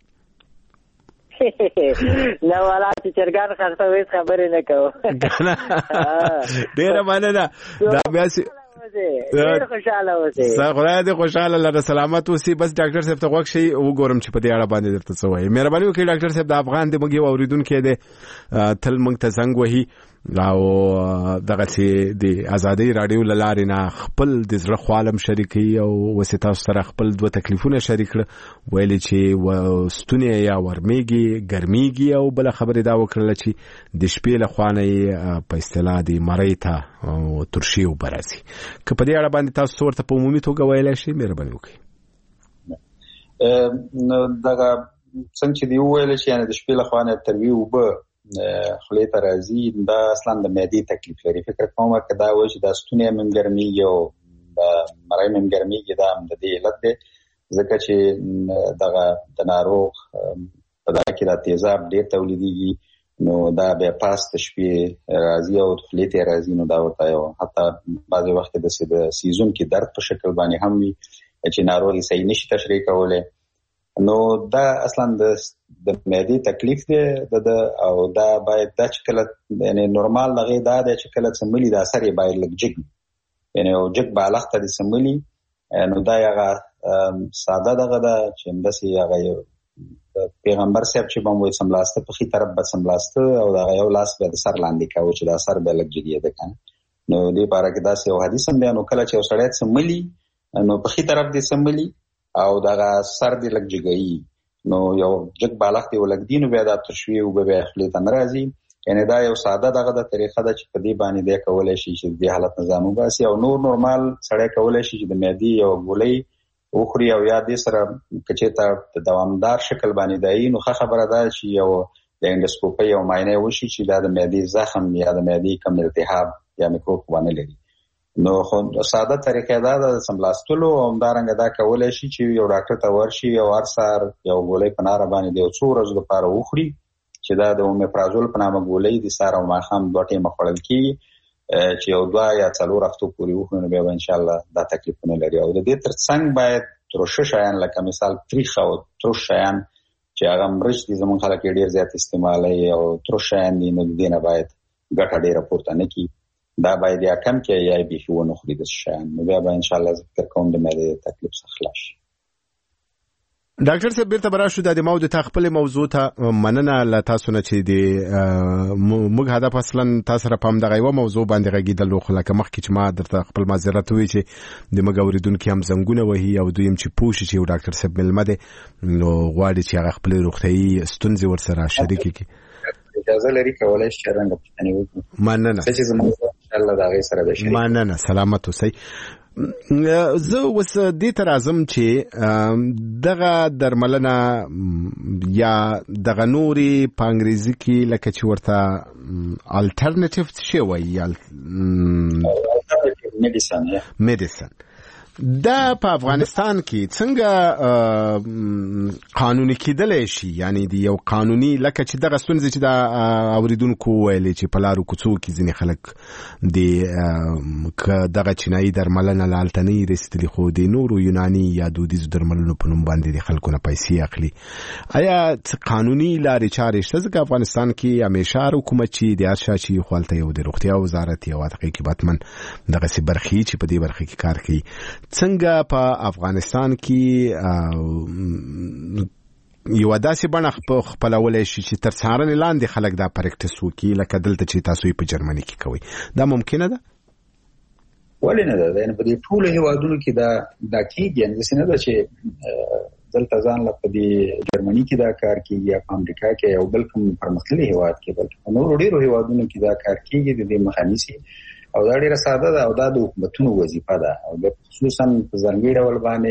نه والا چې چرګان خرڅه هیڅ خبرې نه کوو. ډېره مننه. دا بیا اوسه ډېر خوشاله اوسه. خدای دې خوشاله لره سلامت اوسې. بس ډاکټر صاحب ته غوښ شي وګورم چې په دې اړه باندې درته څه وایي. مهرباني وکړئ ډاکټر صاحب، د افغان د موږ اوریدونکو دې تل موږ ته زنګ وهي او دغه چې د ازادي رادیو لارې نه خپل د زړه خوالم شریکي او وستا سره خپل دوه تکلیفونه شریک کړ، ویل چې وستونه یا ورمېږي ګرميږي او بل خبره دا وکړل چې د شپې له خوانې په اصطلاح د مړی ته او ترشي وبرسي. که په دې اړه باندې تاسو ورته په عمومي توګه ویلای شئ، مهرباني وکړئ. دغه څنګه چې دی ویل چې یعنی د شپې له خوانې تروي وب خلې ته راځي، دا اصلا د معدې تکلیف لري. فکر کوم چې دا وایي چې د ستوني من ګرميږي او د مړی من ګرميږي، دا د دې علت دی ځکه چې دغه د ناروغ په دغه کې د تیزاب ډېر تولیدېږي، نو دا بیا پاس د شپې راځي او خلې ته راځي، نو دا ورته یو حتی بعضې وخت د سیزون کې درد په شکل باندې هم وي چې ناروغ یې صحیح نشي تشریح کولی. نو دا اصلا د معدې تکلیف دی او دا باید دا چې کله یعنی نورمال دغه دا دی چې کله سملي دا سر یې باید لږ جګ یعنی او جګ بالغ ته د سملي، نو دا هغه ساده دغه دا چې همداسې هغه پیغمبر صاحب چې به مو سملاسته په ښي طرف به سملاسته او دا یو لاس به د سر لاندې کوو چې دا سر به لږ جګېده که نه. نو دې پاره کې داسې یو حدیث هم دی، نو کله چې یو سړی سملي نو په ښي طرف دې سملي او دغه سر دې لږ جګوي، نو یو جګ بالغ دی ولګ دی، نو بیا دا تشویح او بیا خپل ته ناراضي. یعنی دا یو ساده دغه د طریقه ده چې په دې باندې د کولای شي چې د حالت نظام وباسي او نورمال سړی کولای شي چې د معدې یو ګولۍ وخوري او یا دې سره کچې ته د دوامدار شکل باندې دی، نو ښه خبره ده چې یو د انډوسکوپي او معاینه وشي چې دا د معدې زخم یا د معدې کم التهاب یا میکروب ونه لري. نو خو ساده طریقه دا د سملاستلو او همدارنګه دا کولای شي چې یو ډاکټر ته ورشي او هر سهار یو ګولۍ په ناره باندې د یو څو ورځو لپاره وخوري چې دا د اومیپرازول په نامه ګولۍ د سهار او ماښام 2 ټیمه خوړل کېږي چې یو 2 یا 4 هفتو پورې وخوري، نو بیا به انشاءالله دا تکلیفونه لري. او د دې تر څنګ باید ترشه شیان لکه مثال تریخ او ترش شیان چې هغه مرچ دي زموږ خلک یې ډېر زیات استعمالوي او ترش شیان دي، نو د دې نه باید ګټه ډېره پورته نه کړي، دا باید یا کم کې یا بیخي ونه خوري د شیان، نو بیا به انشاءالله فکر کوم د معدې تکلیف څخه خلاص شي. ډاکټر صاحب بیرته براشو د موضوع ته خپل موضوع ته مننه له تاسو نه چې د موږ هدف اصلا تاسو را پام دغه یو موضوع باندې غږیدل خو لکه مخکې چې ما درته خپل معذرت وی چې د موږ اوریدونکو هم زنګونه وهي او دویم چې پوښي چې ډاکټر صاحب ملمه ده نو غواړي چې هغه خپل روغتيایي ستونزې ورسره شریک کړي. اجازه لري کولای شي رنګ پښتني وکړي. مننه چې زموږ ان شاء الله دا غي سره به شي. مننه سلامت اوسئ. زه وس دې تر اعظم چې دغه درملنه یا دغه نوري په انګریزي کې لکه چې ورته الټرنیټیو شی وایي میډیسن دا په افغانستان کې څنګه قانوني کېدلای شي؟ یعنی دی یو قانوني لکه چې دغه ستونزې چې دا اوریدونکو ویلې چې په لارو کوڅو کې ځینې خلک دی دغه چینایي درملنه لالتنی رسېدلي خو د نورو یوناني یا دودیزو درملنو په نوم باندې د خلکو نه پیسې اخلي. آیا قانوني لارې چارې شته؟ ځکه افغانستان کې همیشه حکومت چې د هر شا چې خپلته یو د روغتیا وزارت یو حقیقي باتمن دغه سي برخې چې په دې برخه کې کار کوي. څنګه په افغانستان کې یو داسې بڼه خپلولای شي چې تر څارنې لاندې خلک دا پریکټس وکړي لکه دلته چې تاسو په جرمني کې کوي؟ دا ممکنه ده؟ ولې نه ده؟ یعنې په دې ټولو هیوادونو کې دا کېږي، داسې نه ده چې دلته ځان له په دې جرمني کې دا کار کېږي یا په امریکا کې یو بل کوم پرمختللي هیواد کې، بلکې په نورو ډېرو هیوادونو کې دا کار کېږي. د دې مخه نیسي او دا ډیره ساده ده او دا د حکومتونو وظیفه ده او خصوصا په ځانګړي ډول باندې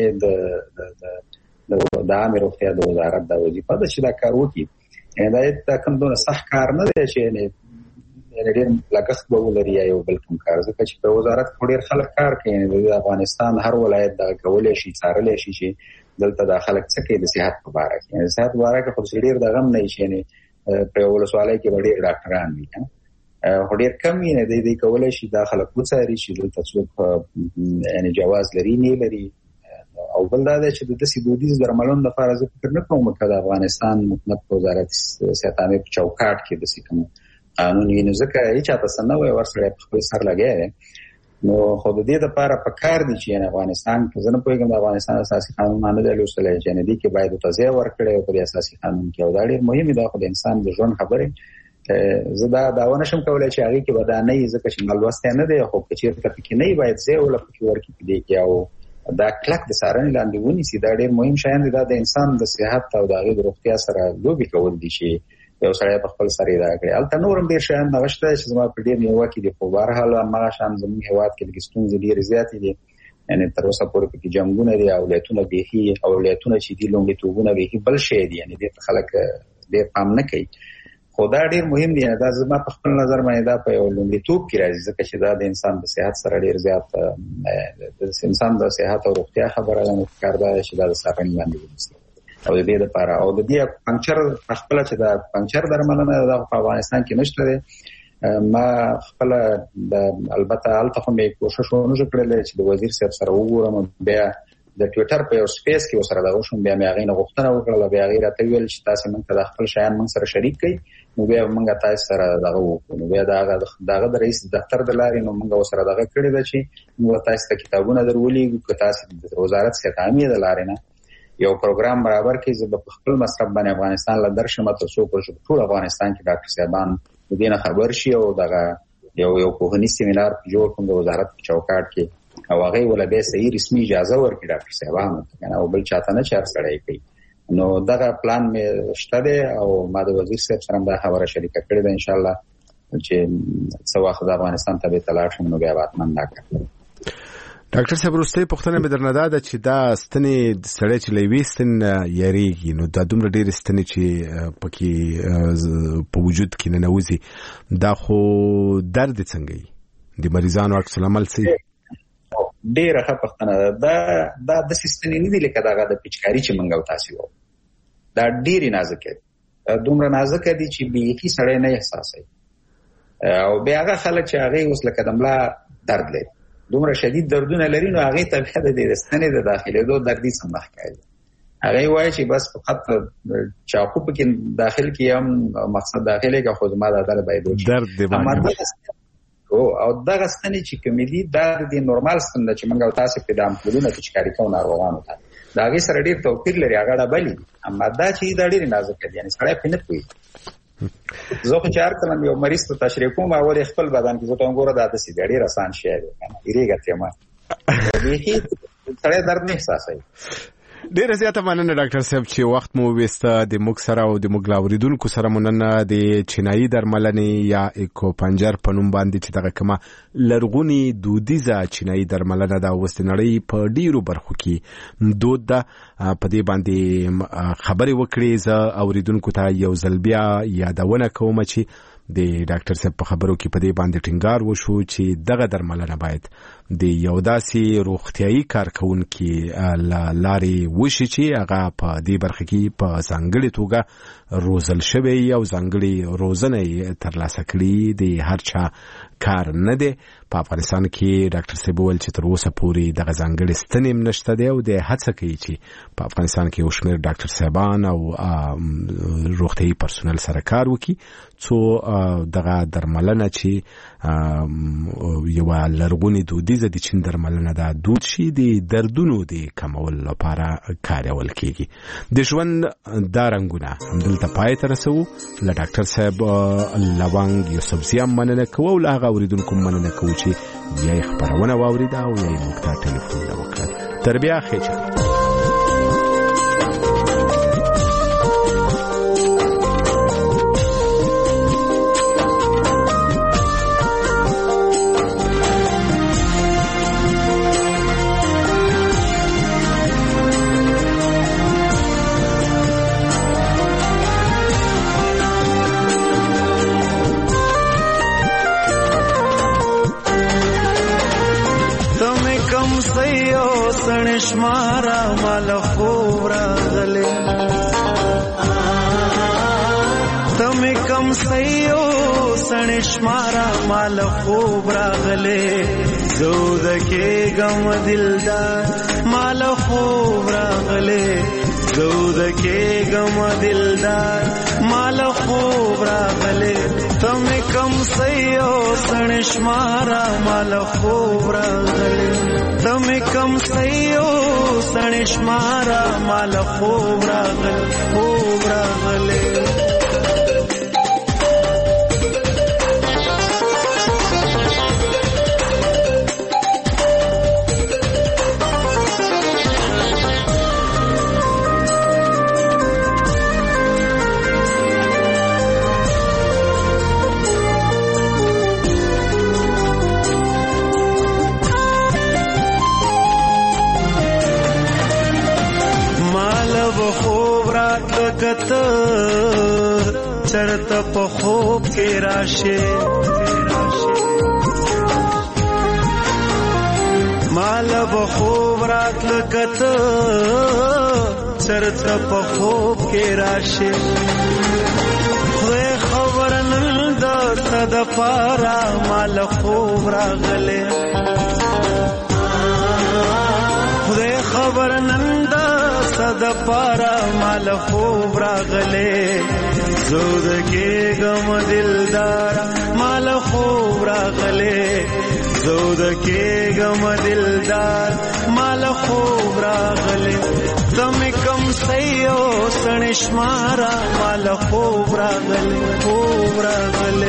د عامه روغتیا د وزارت د وظیفه ده چې دا کار وکړي. دا کوم دونه سخت کار نه دی چې ډېر لګښت به ولري یا یو بل کوم کار، ځکه چې په وزارت کې ډېر خلک کار کوي. د افغانستان هر ولایت دا کولی شي څارلی شي چې دلته دا خلک څه کوي د صحت په باره کې. د صحت په باره کې خو ډېر دغه هم نه وي چې په یو ولسوالۍ کې به ډېر ډاکټران وي، خو ډېر کم یې نه دی کولی شي دا خلک وڅاري چې دلته څوک یعنې جواز لري نه لري. او بل دا دی چې د داسې دودیز درملنو لپاره زه فکر نه کوم که د افغانستان حکومت په وزارت صحت عامې په چوکاټ کې داسې کوم قانون وي، نو ځکه هېچا ته څه نه وایي، ور سړی په خپل سر لګیا دی. نو خو د دې لپاره پکار دي چې افغانستان کې زنه پوهیږم د افغانستان اساسي قانون نه دی لوستل چې نه دي کې باید توضیح ورکړي او په اساسي قانون کې او دا ډېر مهم دی خو د انسان د ژوند خبره زه دا ونه شم کولای چې هغه کې ودانې ځکه چې ملوسته نه دی خو چې پکې نه باید زه ولا پکې ورکې دي کې او دا کلک د سارنې لاندې ونی سي دا ډېر مهم شاین دی د انسان د صحت او د روغتیا سره لوبي کول دي چې یو سړی په خپل سره دا کوي البته نورم ډیر شاین نغشته چې زما په ډیر نیو کې دی په بهر حال ما شان زموږ هواد کې د ستونزې ډیر زیات دي یعنی تر اوسه پورې کې جنگونه دي او ولایتونه بيخي او ولایتونه چې دي لومړی توګونه بيخي بل شي دي یعنی د خلک ډیر پام نه کوي خو دا ډیر مهم دی دا زما په خپل نظر باندې دا په لومړی توګ کې راځي ځکه چې دا د انسان د صحت سره ډیر زیات د انسان د صحت او روغتیا خبره ده کار دا چې دا سره نه دی او د دې لپاره او د دې پنکچر خپل چې دا پنکچر درملنه د افغانستان کې نشته ده ما خپل البته الته مې کوشش ونه کړل چې د وزیر صاحب سره وګورم بیا د ټوئیټر په یو سپیس کې وسره دا وشم بیا مې هغه نه غوښتنه وکړه بیا هغه راته ویل چې تاسو موږ ته خپل شیان موږ سره شریک کړئ نو بیا موږ تاسو سره دغه وکړو بیا دغه د رئیس دفتر د لارې نو موږ سره دغه کړی دا چې موږ تاسو ته کتابونه درولې تاسو د وزارت څخه تعمیه د لارې نه یو پروګرام برابر کې زه په خپل مصرف باندې افغانستان له درشمه تاسو په ټول افغانستان کې ډاکټر صاحبان د دې نه خبر شي او دغه یو کوهنی سیمینار جوړ کوم د وزارت په چوکاټ کې او هغه ولا به صحیح رسمي اجازه ورکړي ډاکټر صاحبان او بل چاته نه چار سړی کوي نو دغه پلان مې شته دی او ما د وزیر صاحب سره دا خبره شریکه کړې ده ان شاء الله چې څو وخت د افغانستان ته به تلاش شم نو بیا واتمن دا کړم ډاکټر صاحب وروستۍ پوښتنه مې درنه ده چې دا ستنې سړی چې لويستن یریږي نو دا دومره ډېر ستنې چې پکې په وجود کې نه نوځي دا خو درد څنګه دی مریضانو عکس العمل سي ډېره ښه پوښتنه ده دا د ستنې نه دي لکه دا د پچکاری چې منګو تاسو دا ډېری نازک دي دومره نازک دي چې بيخي سړی نه احساسوي او بیا هغه خلک چې هغه اوس لکه دملا درد لري دومره شدید دردونه لري نو هغه ته بیا د ستنې د داخلي دوه دردي سمخ کوي هغه وایي چې بس فقط چاقو په کې داخل کې هم مقصد داخلي کې خو ما دا باید درد دی او دغه ستنې چې کمیدي د نورمال ستنه چې موږ تاسو په دام کولونه چې کاری کوو ناروغانو ته دا هغه سره ډیر توپیر لري هغه ډبلي اما دا چې دا ډیر نازک دي یعنی سړی پینې کوي زه خو چار کلم یو مریض ته تشریح کوم او خپل بدن کې زه ته وګوره دا د سې ډیر آسان شی دی ایریګه ته ما به سړی درد نه احساسوي ډیره زیاته مننه ډاکټر صاحب چې وخت مو وسته د موږ سره او د موږ لاوریدونکو سره مننه د چینایي درملنې یا اکو پنجر په نوم باندې چې دغه کومه لرغونی دودیزه چینایي درملنه د وستنړۍ په ډیرو برخو کې دود ده په دې باندې خبرې وکړې زه اوریدونکو ته یو ځل بیا یادونه کوم چې د ډاکټر صاحب په خبرو کې په دې باندې ټینګار وشو چې دغه درملنه باید د یو داسې روغتيایي کارکونکو لارې وشي چې هغه په دې برخه کې په ځانګړي توګه روزل شوی او ځانګړي روزنه ترلاسه کړي د هر چا کار نه دی په افغانستان کې ډاکټر صاحب ول چې تر اوسه پورې دغه ځانګړي ستنیم نشته دی او د هڅه کوي چې په افغانستان کې وشمیر ډاکټر صاحبان او روغتيایي پرسونل سره کار وکړي څو دغه درملنه چې یو لرغونی دودیزه د چین درملنه دا دود شي د دردونو د کمول لپاره کارول کیږي د ژوند دا رنګونه همدلته پای ته رسو له ډاکټر صاحب لوانګ یوسفزي مننه کوو او هغه اوریدونکو مننه کوو چې یې خبرونه واوریدا او یې موږ ته ټلیفون وکړ تر بیا خیر شمارا مال خورا غلے تم کم سیو سن شمارا مال خورا غلے زود کے غم دلدار مال خورا غلے زود کے غم دلدار مال خورا غلے تم کم کم سیو سنشمارا مال خوب راغلے تمی کم سیو سنشمارا مال خوب راغلے کت چرت په خوب کې راشه مال به خوب راتل کت چرت په خوب کې راشه خو خبر نن د صد پارا مال خوب راغله خو خبر نن صد پارا مال خوب راغلے زود کے غم دلدار مال خوب راغلے زود کے غم دلدار مال خوب راغلے تم کم سیو سنشمارا مال خوب راغلے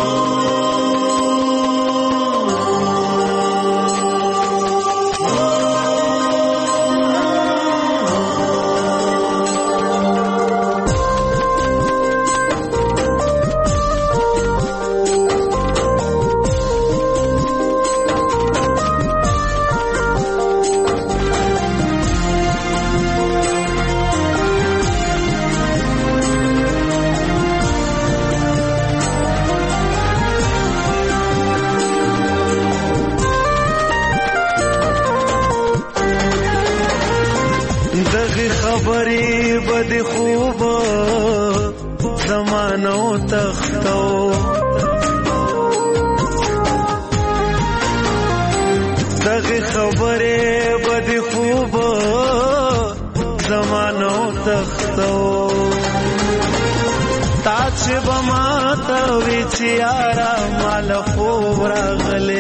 خبری بد خوب زمانو تختو دغه خبری بد خوب زمانو تختو تاچ بما توی چیارا مال خوب راغلے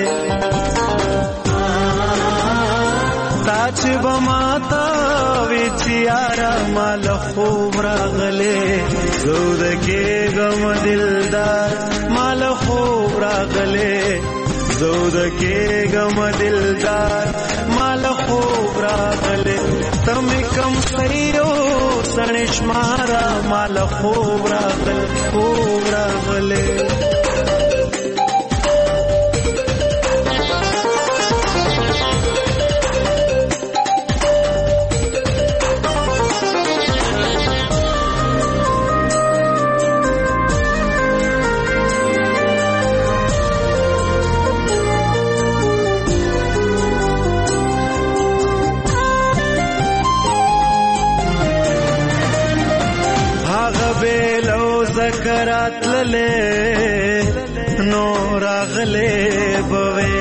تاچ بما ویچیارا مال خوب راغلے زود کے غم دلدار مال خوب راغلے زود کے غم دلدار مال خوب راغلے تم کم سیو سنشمارا مال خوب راغلے ذکرات للے نو راغلے بوے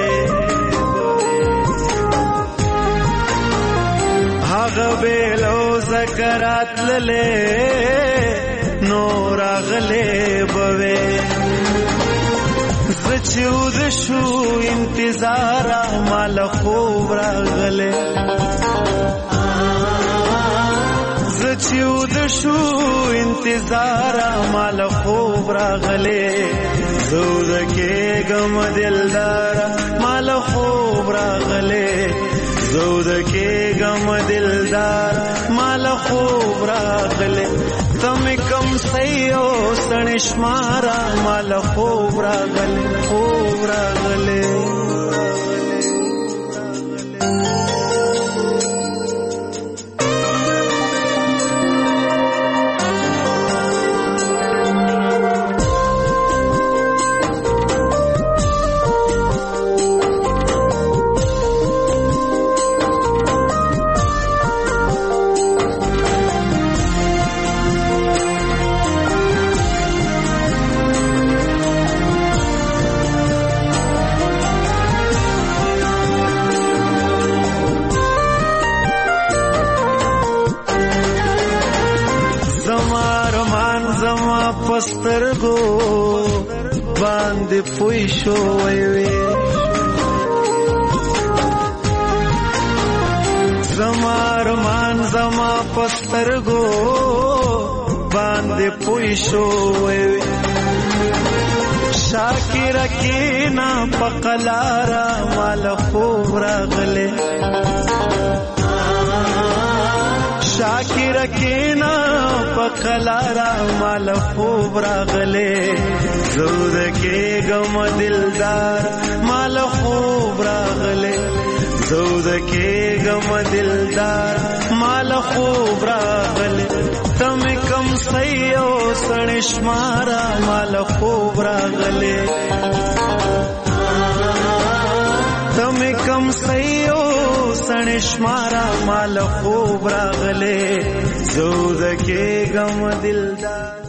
هاغ بیلو ذکرات للے نو راغلے بوے زچود شو انتظار مال خوب راغلے زچود شو انتظار مال خوب راغلے زود کے غم دلدار مال خوب راغلے زود کے غم دلدار مال خوب راغلے تم کم سیو سنشمارا مال خوب راغلے پسترگو باندې پوي شو وي زما ارمان زما پسترګو باندې پوي شو وي شاکر کینا پقلارا مال خوب راغله شاکر کینا پقلارا مال خوب راغله زود کې غم دلدار مال خوب راغله زود کې غم دلدار مال خوب راغله تم کم سيو سنشمارا مال خوب راغله تم کم سيو سنشمارا مال خوب راغله زود کې غم دلدار